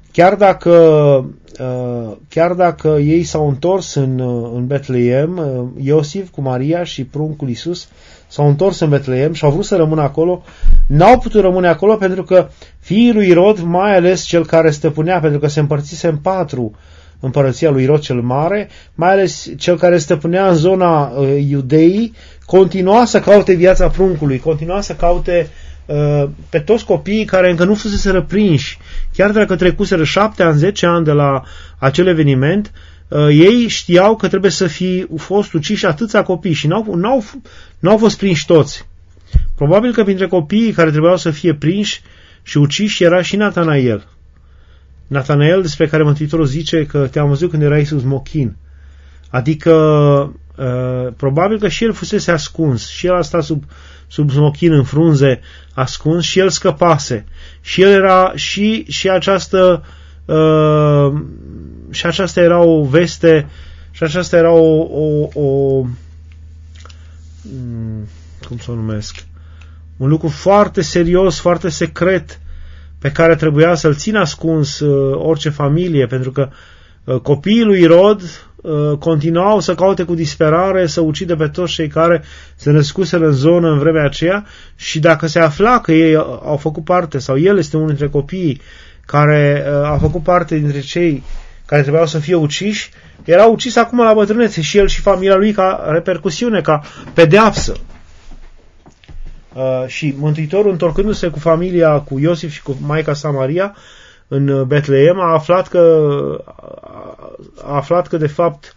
chiar dacă ei s-au întors în Betleem, Iosif cu Maria și pruncul Iisus s-au întors în Betleem și au vrut să rămână acolo, n-au putut rămâne acolo pentru că fiii lui Irod, mai ales cel care stăpânea, pentru că se împărțise în 4 împărăția lui Irod cel Mare, mai ales cel care stăpânea în zona Iudeii, continua să caute viața pruncului, continua să caute pe toți copiii care încă nu fusese răprinși. Chiar dacă trecuseră 7 ani, 10 ani de la acel eveniment, ei știau că trebuie să fi fost uciși atâția copii și n-au fost prinși toți. Probabil că printre copiii care trebuiau să fie prinși și uciși era și Natanael. Natanael, despre care Mântuitorul zice că te-am văzut când era Iisus mochin. Adică probabil că și el fusese ascuns, și el a stat sub smochin în frunze ascuns și el scăpase. Și el era și aceasta era o veste, și aceasta era cum să o numesc, un lucru foarte serios, foarte secret, pe care trebuia să-l țină ascuns orice familie, pentru că copiii lui Irod continuau să caute cu disperare să ucidă pe toți cei care se născuseră în zonă în vremea aceea, și dacă se afla că ei au făcut parte, sau el este unul dintre copiii care a făcut parte dintre cei care trebuiau să fie uciși, era ucis acum la bătrânețe și el și familia lui ca repercusiune, ca pedeapsă. Și Mântuitorul, întorcându-se cu familia, cu Iosif și cu maica sa Maria în Betleem, a aflat că de fapt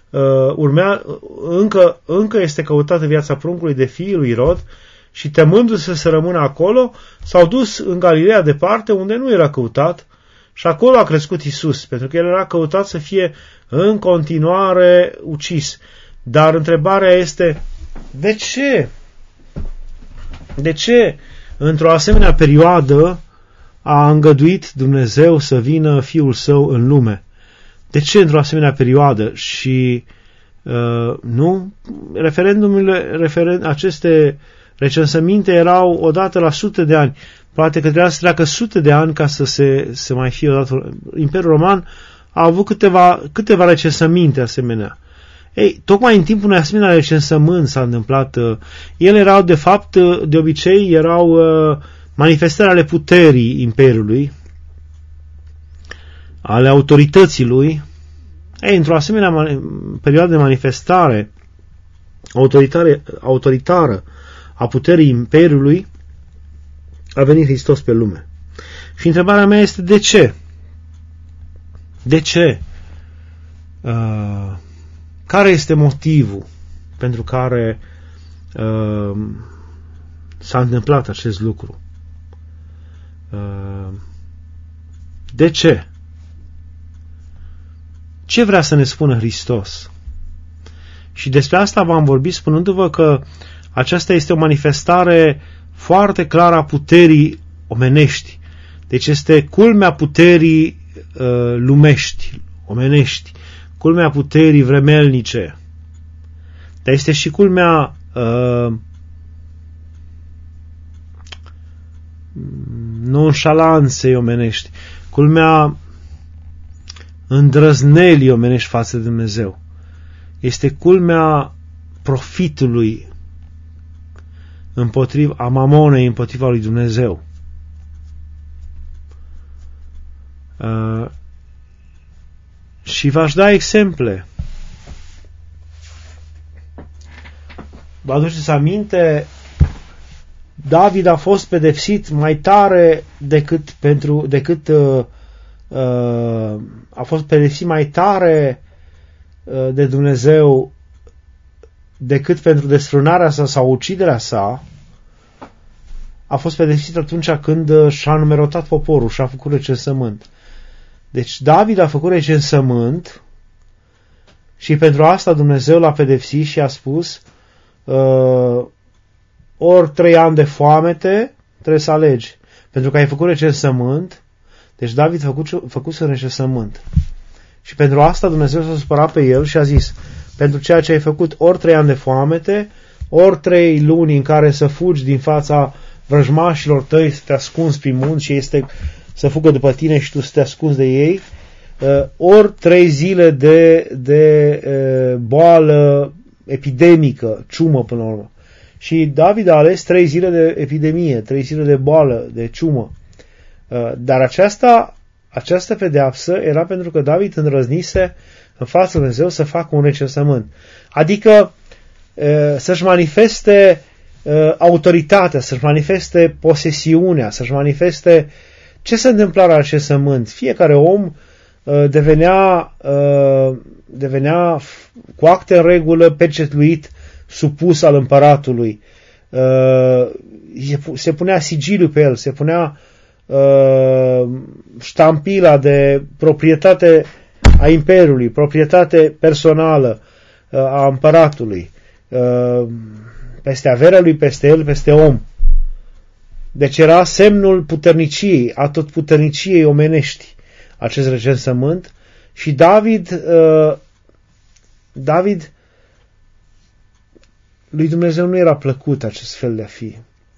încă este căutată viața pruncului de fiii lui Irod, și temându-se să rămână acolo, s-au dus în Galileea departe, unde nu era căutat, și acolo a crescut Iisus, pentru că el era căutat să fie în continuare ucis. Dar întrebarea este, de ce? De ce într-o asemenea perioadă a îngăduit Dumnezeu să vină Fiul Său în lume? De ce într-o asemenea perioadă? Și nu? Aceste recensăminte erau odată la 100 de ani. Poate că trebuia să treacă 100 de ani ca să mai fie odată. Imperiul Roman a avut câteva recensăminte asemenea. Ei, tocmai în timpul unui asemenea recensământ s-a întâmplat. Ele erau, de fapt, de obicei, erau manifestări ale puterii Imperiului, ale autorității lui. Ei, într-o asemenea perioadă de manifestare autoritară a puterii Imperiului, a venit Hristos pe lume. Și întrebarea mea este, de ce? De ce? Care este motivul pentru care s-a întâmplat acest lucru? De ce? Ce vrea să ne spună Hristos? Și despre asta v-am vorbit spunându-vă că aceasta este o manifestare foarte clară a puterii omenești. Deci este culmea puterii lumești, omenești, culmea puterii vremelnice. Dar este și culmea nonșalanței omenești, culmea îndrăznelii omenești față de Dumnezeu. Este culmea profitului a mamonei împotriva lui Dumnezeu. Și v-aș da exemple. Vă aduceți aminte, David a fost pedepsit mai tare a fost pedepsit mai tare de Dumnezeu decât pentru desfrânarea sa sau uciderea sa. A fost pedepsit atunci când și-a numerotat poporul și a făcut recensământ. Deci David a făcut recensământ și pentru asta Dumnezeu l-a pedepsit și a spus ori 3 ani de foamete trebuie să alegi. Pentru că ai făcut recensământ, deci David făcuse recensământ. Și pentru asta Dumnezeu s-a supărat pe el și a zis, pentru ceea ce ai făcut ori 3 ani de foamete, ori 3 luni în care să fugi din fața vrăjmașilor tăi să te ascunzi prin munți și ei să fugă după tine și tu să te ascunzi de ei, ori 3 zile de boală epidemică, ciumă până la urmă. Și David a ales 3 zile de epidemie, 3 zile de boală, de ciumă. Dar această pedeapsă era pentru că David îndrăznise în fața lui Dumnezeu să facă un recensământ. Adică să-și manifeste autoritatea, să-și manifeste posesiunea, să-și manifeste ce se întâmpla la recensământ. Fiecare om devenea cu acte în regulă, pecetluit, supus al împăratului. Se punea sigiliu pe el, se punea ștampila de proprietate a imperiului, proprietate personală a împăratului, peste averea lui, peste el, peste om. Deci era semnul puterniciei, atotputerniciei omenești, acest recensământ. Și David, lui Dumnezeu nu era plăcut acest fel de a fi.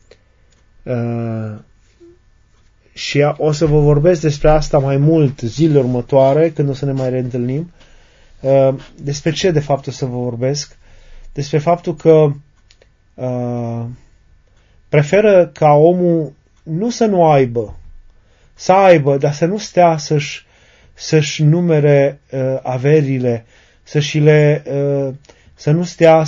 Și o să vă vorbesc despre asta mai mult zilele următoare, când o să ne mai reîntâlnim. Despre ce de fapt o să vă vorbesc? Despre faptul că preferă ca omul nu să nu aibă, să aibă, dar să nu stea să-și numere averile, să nu stea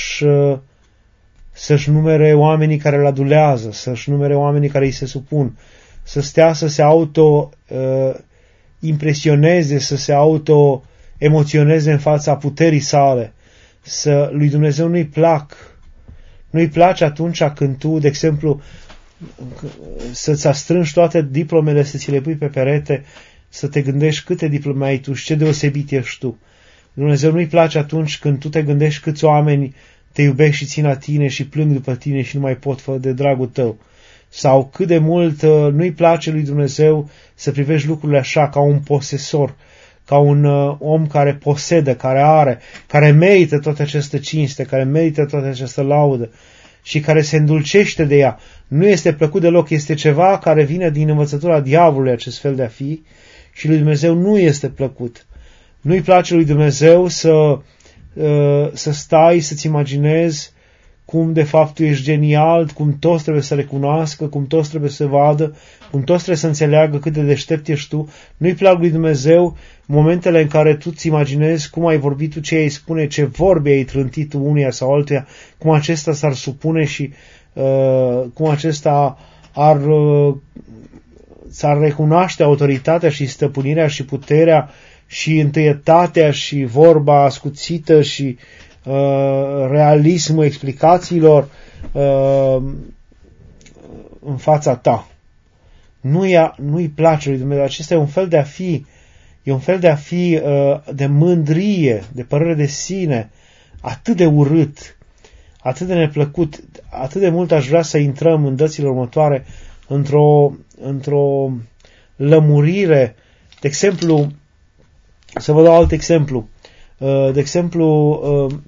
să-și numere oamenii care îl adulează, să-și numere oamenii care îi se supun, să stea să se auto-impresioneze, să se auto-emoționeze în fața puterii sale. Lui Dumnezeu nu-i place atunci când tu, de exemplu, să-ți astrângi toate diplomele, să ți le pui pe perete, să te gândești câte diplome ai tu și ce deosebit ești tu. Dumnezeu nu-i place atunci când tu te gândești câți oameni te iubesc și țin la tine și plâng după tine și nu mai pot fără de dragul tău. Sau cât de mult nu-i place lui Dumnezeu să privești lucrurile așa, ca un posesor, ca un om care posedă, care are, care merită toată această cinste, care merită toată această laudă și care se îndulcește de ea. Nu este plăcut deloc, este ceva care vine din învățătura diavolului, acest fel de a fi, și lui Dumnezeu nu este plăcut. Nu-i place lui Dumnezeu să stai, să-ți imaginezi cum de fapt tu ești genial, cum toți trebuie să recunoască, cum toți trebuie să vadă, cum toți trebuie să înțeleagă cât de deștept ești tu. Nu-i plac lui Dumnezeu momentele în care tu îți imaginezi cum ai vorbit tu, ce ai spune, ce vorbe ai trântit tu unuia sau altuia, cum acesta s-ar supune și cum acesta s-ar recunoaște autoritatea și stăpânirea și puterea și întâietatea și vorba ascuțită și realismul explicațiilor în fața ta. Nu-i place lui Dumnezeu. Acesta e un fel de a fi, de mândrie, de părere de sine, atât de urât, atât de neplăcut, atât de mult aș vrea să intrăm în dățile următoare într-o lămurire. De exemplu, să vă dau alt exemplu. De exemplu,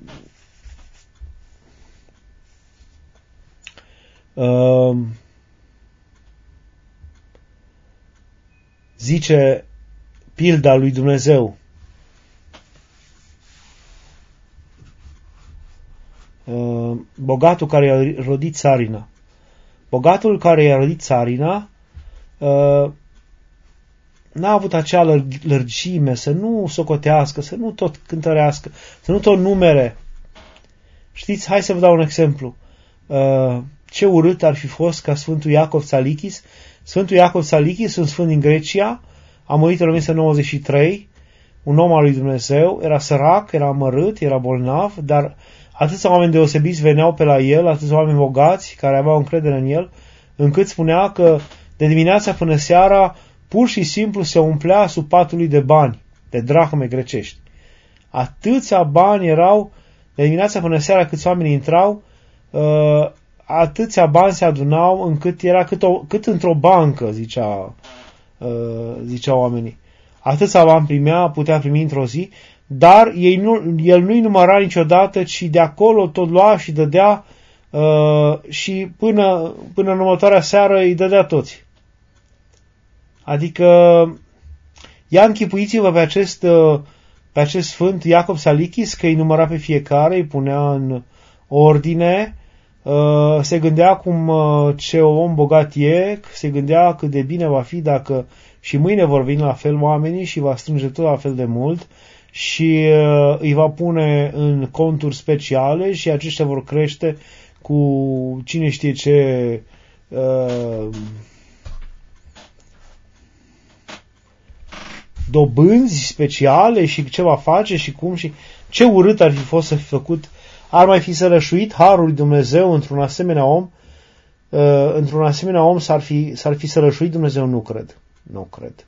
zice pilda lui Dumnezeu. Bogatul care i-a rodit țarina. Bogatul care i-a rodit țarina n-a avut acea lărgime să nu socotească, să nu tot cântărească, să nu tot numere. Știți, hai să vă dau un exemplu. Ce urât ar fi fost ca Sfântul Iacov Tsalichis. Sfântul Iacov Tsalichis, un sfânt din Grecia, a murit în 1993, un om al lui Dumnezeu, era sărac, era amărât, era bolnav, dar atâția oameni deosebiți veneau pe la el, atâția oameni bogați care aveau încredere în el, încât spunea că de dimineața până seara pur și simplu se umplea sub patul lui de bani, de drahme grecești. Atâția bani erau, de dimineața până seara câți oameni intrau, atâția bani se adunau încât era cât într-o bancă, zicea oamenii. Atâția bani putea primi într-o zi, dar el nu-i număra niciodată, ci de acolo tot lua și dădea și până în următoarea seară îi dădea toți. Adică, ia închipuiți-vă pe acest sfânt Iacob Salichis, că îi număra pe fiecare, îi punea în ordine, se gândea cum ce om bogat e, se gândea cât de bine va fi dacă și mâine vor veni la fel oamenii și va strânge tot la fel de mult și îi va pune în conturi speciale și aceștia vor crește cu cine știe ce dobânzi speciale și ce va face și cum și ce urât ar fi fost să fi făcut, ar mai fi sărășuit harul lui Dumnezeu într-un asemenea om, s-ar fi sărășuit Dumnezeu, nu cred.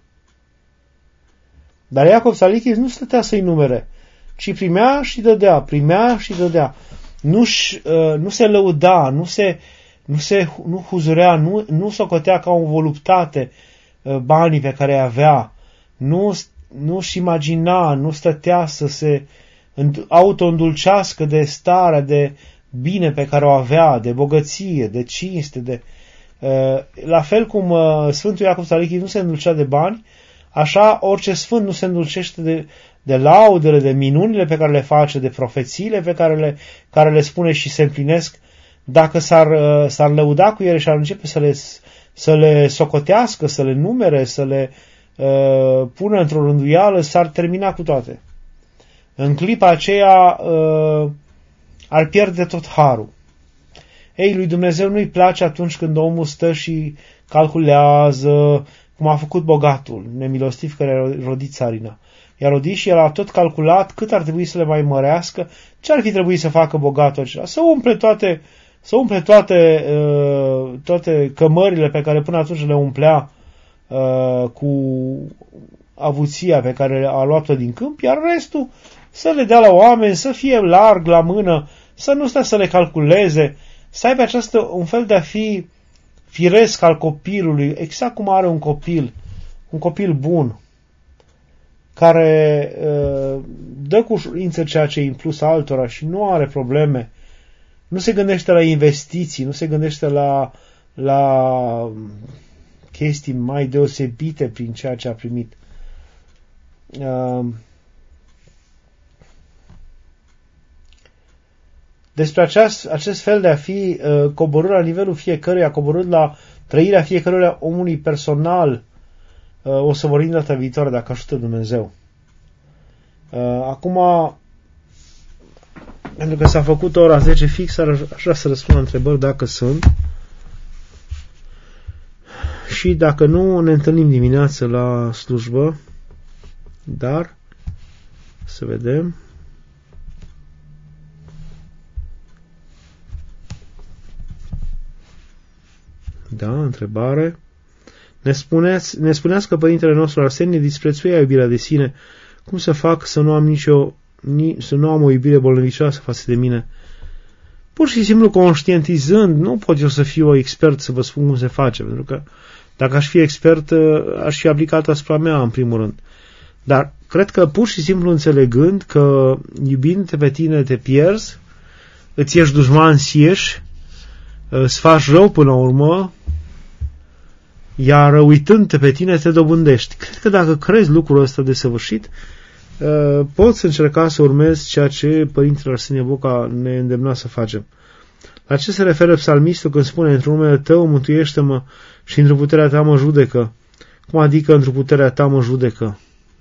Dar Iacob Salichis nu stătea să-i numere, ci primea și dădea. Nu se lăuda, nu huzurea, nu socotea ca o voluptate banii pe care îi avea, nu-și imagina, nu stătea să se auto-îndulcească de starea de bine pe care o avea, de bogăție, de cinste, la fel cum Sfântul Iacob Salichis nu se îndulcea de bani, așa orice sfânt nu se îndulcește de laudele, de minunile pe care le face, de profețiile pe care le spune și se împlinesc. Dacă s-ar lăuda cu ele și ar începe să le socotească, să le numere, să le pună într-o rânduială, s-ar termina cu toate. În clipa aceea ar pierde tot harul. Ei, lui Dumnezeu nu-i place atunci când omul stă și calculează, cum a făcut bogatul, nemilostiv, care a rodit țarina. I-a rodit și el a tot calculat cât ar trebui să le mai mărească, ce ar fi trebuit să facă bogatul acela. Să umple toate cămările pe care până atunci le umplea cu avuția pe care a luat-o din câmp, iar restul să le dea la oameni, să fie larg la mână, să nu stea să le calculeze, să aibă un fel de a fi firesc al copilului, exact cum are un copil bun, care dă cu ușurință ceea ce e impus altora și nu are probleme, nu se gândește la investiții, nu se gândește la chestii mai deosebite prin ceea ce a primit. Despre acest fel de a fi coborât la nivelul fiecăruia, coborât la trăirea fiecăruia omului personal, o să vorbim data viitoare, dacă ajută Dumnezeu. Acum, pentru că s-a făcut ora 10 fix, aș vrea să răspund la întrebări dacă sunt. Și dacă nu, ne întâlnim dimineață la slujbă. Dar, să vedem. Da, întrebare. Ne spuneați că părintele nostru Arsenie disprețuia iubirea de sine. Cum să fac să nu am o iubire bolnăvicioasă față de mine? Pur și simplu conștientizând, nu pot eu să fiu expert să vă spun cum se face, pentru că dacă aș fi expert, aș fi aplicat asupra mea, în primul rând. Dar cred că pur și simplu înțelegând că iubindu-te pe tine te pierzi, îți ești dușman sieși, îți faci rău până la urmă, iar uitând-te pe tine te dobândești. Cred că dacă crezi lucrul ăsta desăvârșit, poți încerca să urmezi ceea ce Părintele Arsenie Boca ne îndemna să facem. La ce se referă psalmistul când spune: într-un numele tău mântuiește-mă și într-o puterea ta mă judecă? Cum adică într-o puterea ta mă judecă?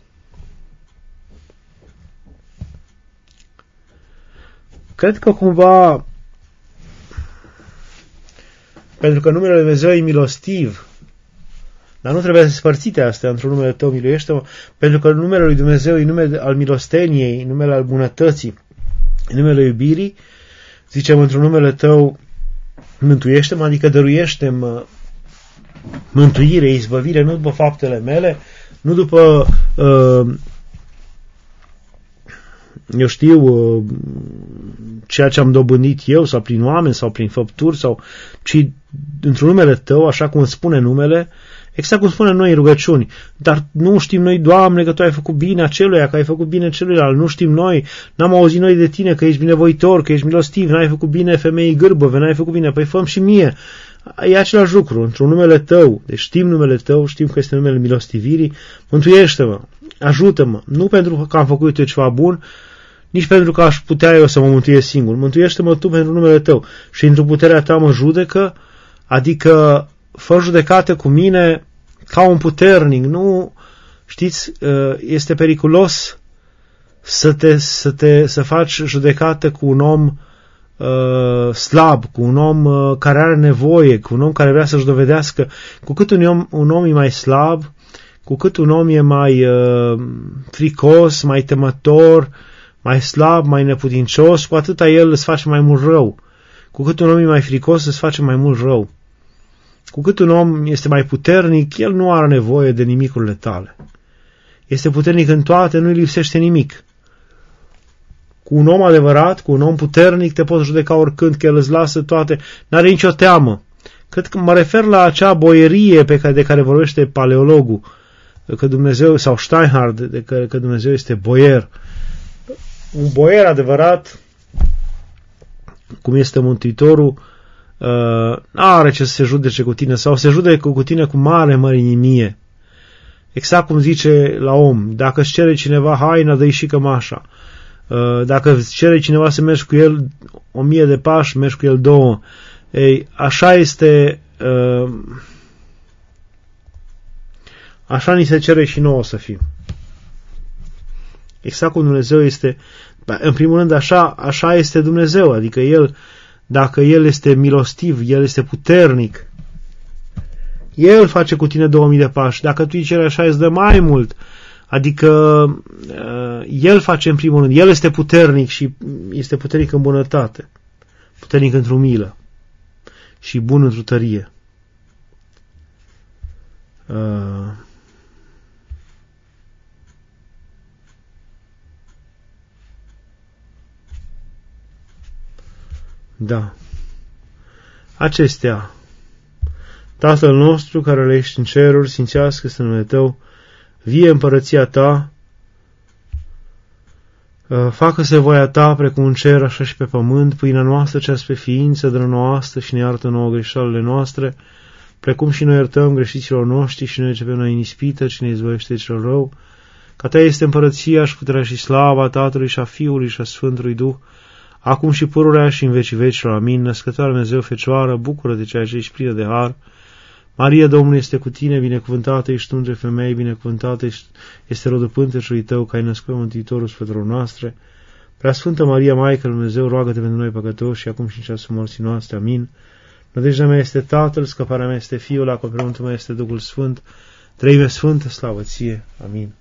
Cred că cumva, pentru că numele Lui Dumnezeu e milostiv, dar nu trebuie să spărțite astea, într-un numele tău miluiește-mă, pentru că numele Lui Dumnezeu e numele al milosteniei, numele al bunătății, numele iubirii. Zicem, într-un numele tău mântuiește-mă, adică dăruiește-mă mântuire, izbăvire, nu după faptele mele, nu după eu știu ceea ce am dobândit eu, sau prin oameni, sau prin făpturi, ci într-un numele tău, așa cum spune numele, Exact cum spunem noi în rugăciuni. Dar nu știm noi, Doamne, că Tu ai făcut bine aceluia, că ai făcut bine celuilalt. Nu știm noi, n-am auzit noi de Tine că ești binevoitor, că ești milostiv, n-ai făcut bine femeii gârbăve, n-ai făcut bine. Păi fă-mi și mie. E același lucru, într-un numele Tău. Deci știm numele Tău, știm că este numele milostivirii. Mântuiește-mă, ajută-mă. Nu pentru că am făcut eu ceva bun, nici pentru că aș putea eu să mă mântuiesc singur. Mântuiește-mă Tu pentru numele Tău. Și într-o puterea Ta mă judecă, adică fă judecată cu mine ca un puternic. Nu, știți, este periculos să faci judecată cu un om slab, cu un om care are nevoie, cu un om care vrea să-și dovedească. Cu cât un om e mai slab, cu cât un om e mai fricos, mai temător, mai slab, mai neputincios, cu atâta el îți face mai mult rău. Cu cât un om e mai fricos, îți face mai mult rău. Cu cât un om este mai puternic, el nu are nevoie de nimicurile tale. Este puternic în toate, nu-i lipsește nimic. Cu un om adevărat, cu un om puternic, te poți judeca oricând, că el îți lasă toate, n-are nicio teamă. Cred că mă refer la acea boierie de care vorbește paleologul, că Dumnezeu, sau Steinhardt, că Dumnezeu este boier. Un boier adevărat, cum este Mântuitorul, n-are ce să se judece cu tine, sau se judecă cu tine cu mare mărinimie. Exact cum zice la om, dacă îți cere cineva haina, dă-i și cămașa. Dacă îți cere cineva să mergi cu el 1000 de pași, mergi cu el 2. Ei, așa este, așa ni se cere și nouă să fim. Exact cum Dumnezeu este, în primul rând așa este Dumnezeu, adică El, dacă El este milostiv, El este puternic, El face cu tine 2000 de pași, dacă tu îi ceri așa, îți dă mai mult, adică El face în primul rând, El este puternic și este puternic în bunătate, puternic într-o milă și bun într-o tărie. Da. Acestea. Tatăl nostru care ești în ceruri, sfințească-se numele Tău, vie împărăția Ta, facă-se voia Ta precum în cer, așa și pe pământ, pâinea noastră cea spre ființă, dă-ne nouă astăzi și ne iartă nouă greșalele noastre, precum și noi iertăm greșiților noștri și nu ne pe noi în ispită, ci ne izbăvește cel rău, că Ta este împărăția și puterea și slava Tatălui și a Fiului și a Sfântului Duh, acum și pururea și în vecii vecilor. Amin. Născătoare Dumnezeu Fecioară, bucură-te ceea ce ești plină de har. Maria, Domnul este cu tine, binecuvântată ești tu între femei, binecuvântată este rodul pântecului tău, că ai născut Mântuitorul sfătelor noastre. Preasfântă Maria, Maică lui Dumnezeu, roagă-te pentru noi păcătoși și acum și în ceasul morții noastre. Amin. Nădejdea mea este Tatăl, scăparea mea este Fiul, acoperimentul meu este Duhul Sfânt, Treime Sfântă, slavă ție. Amin.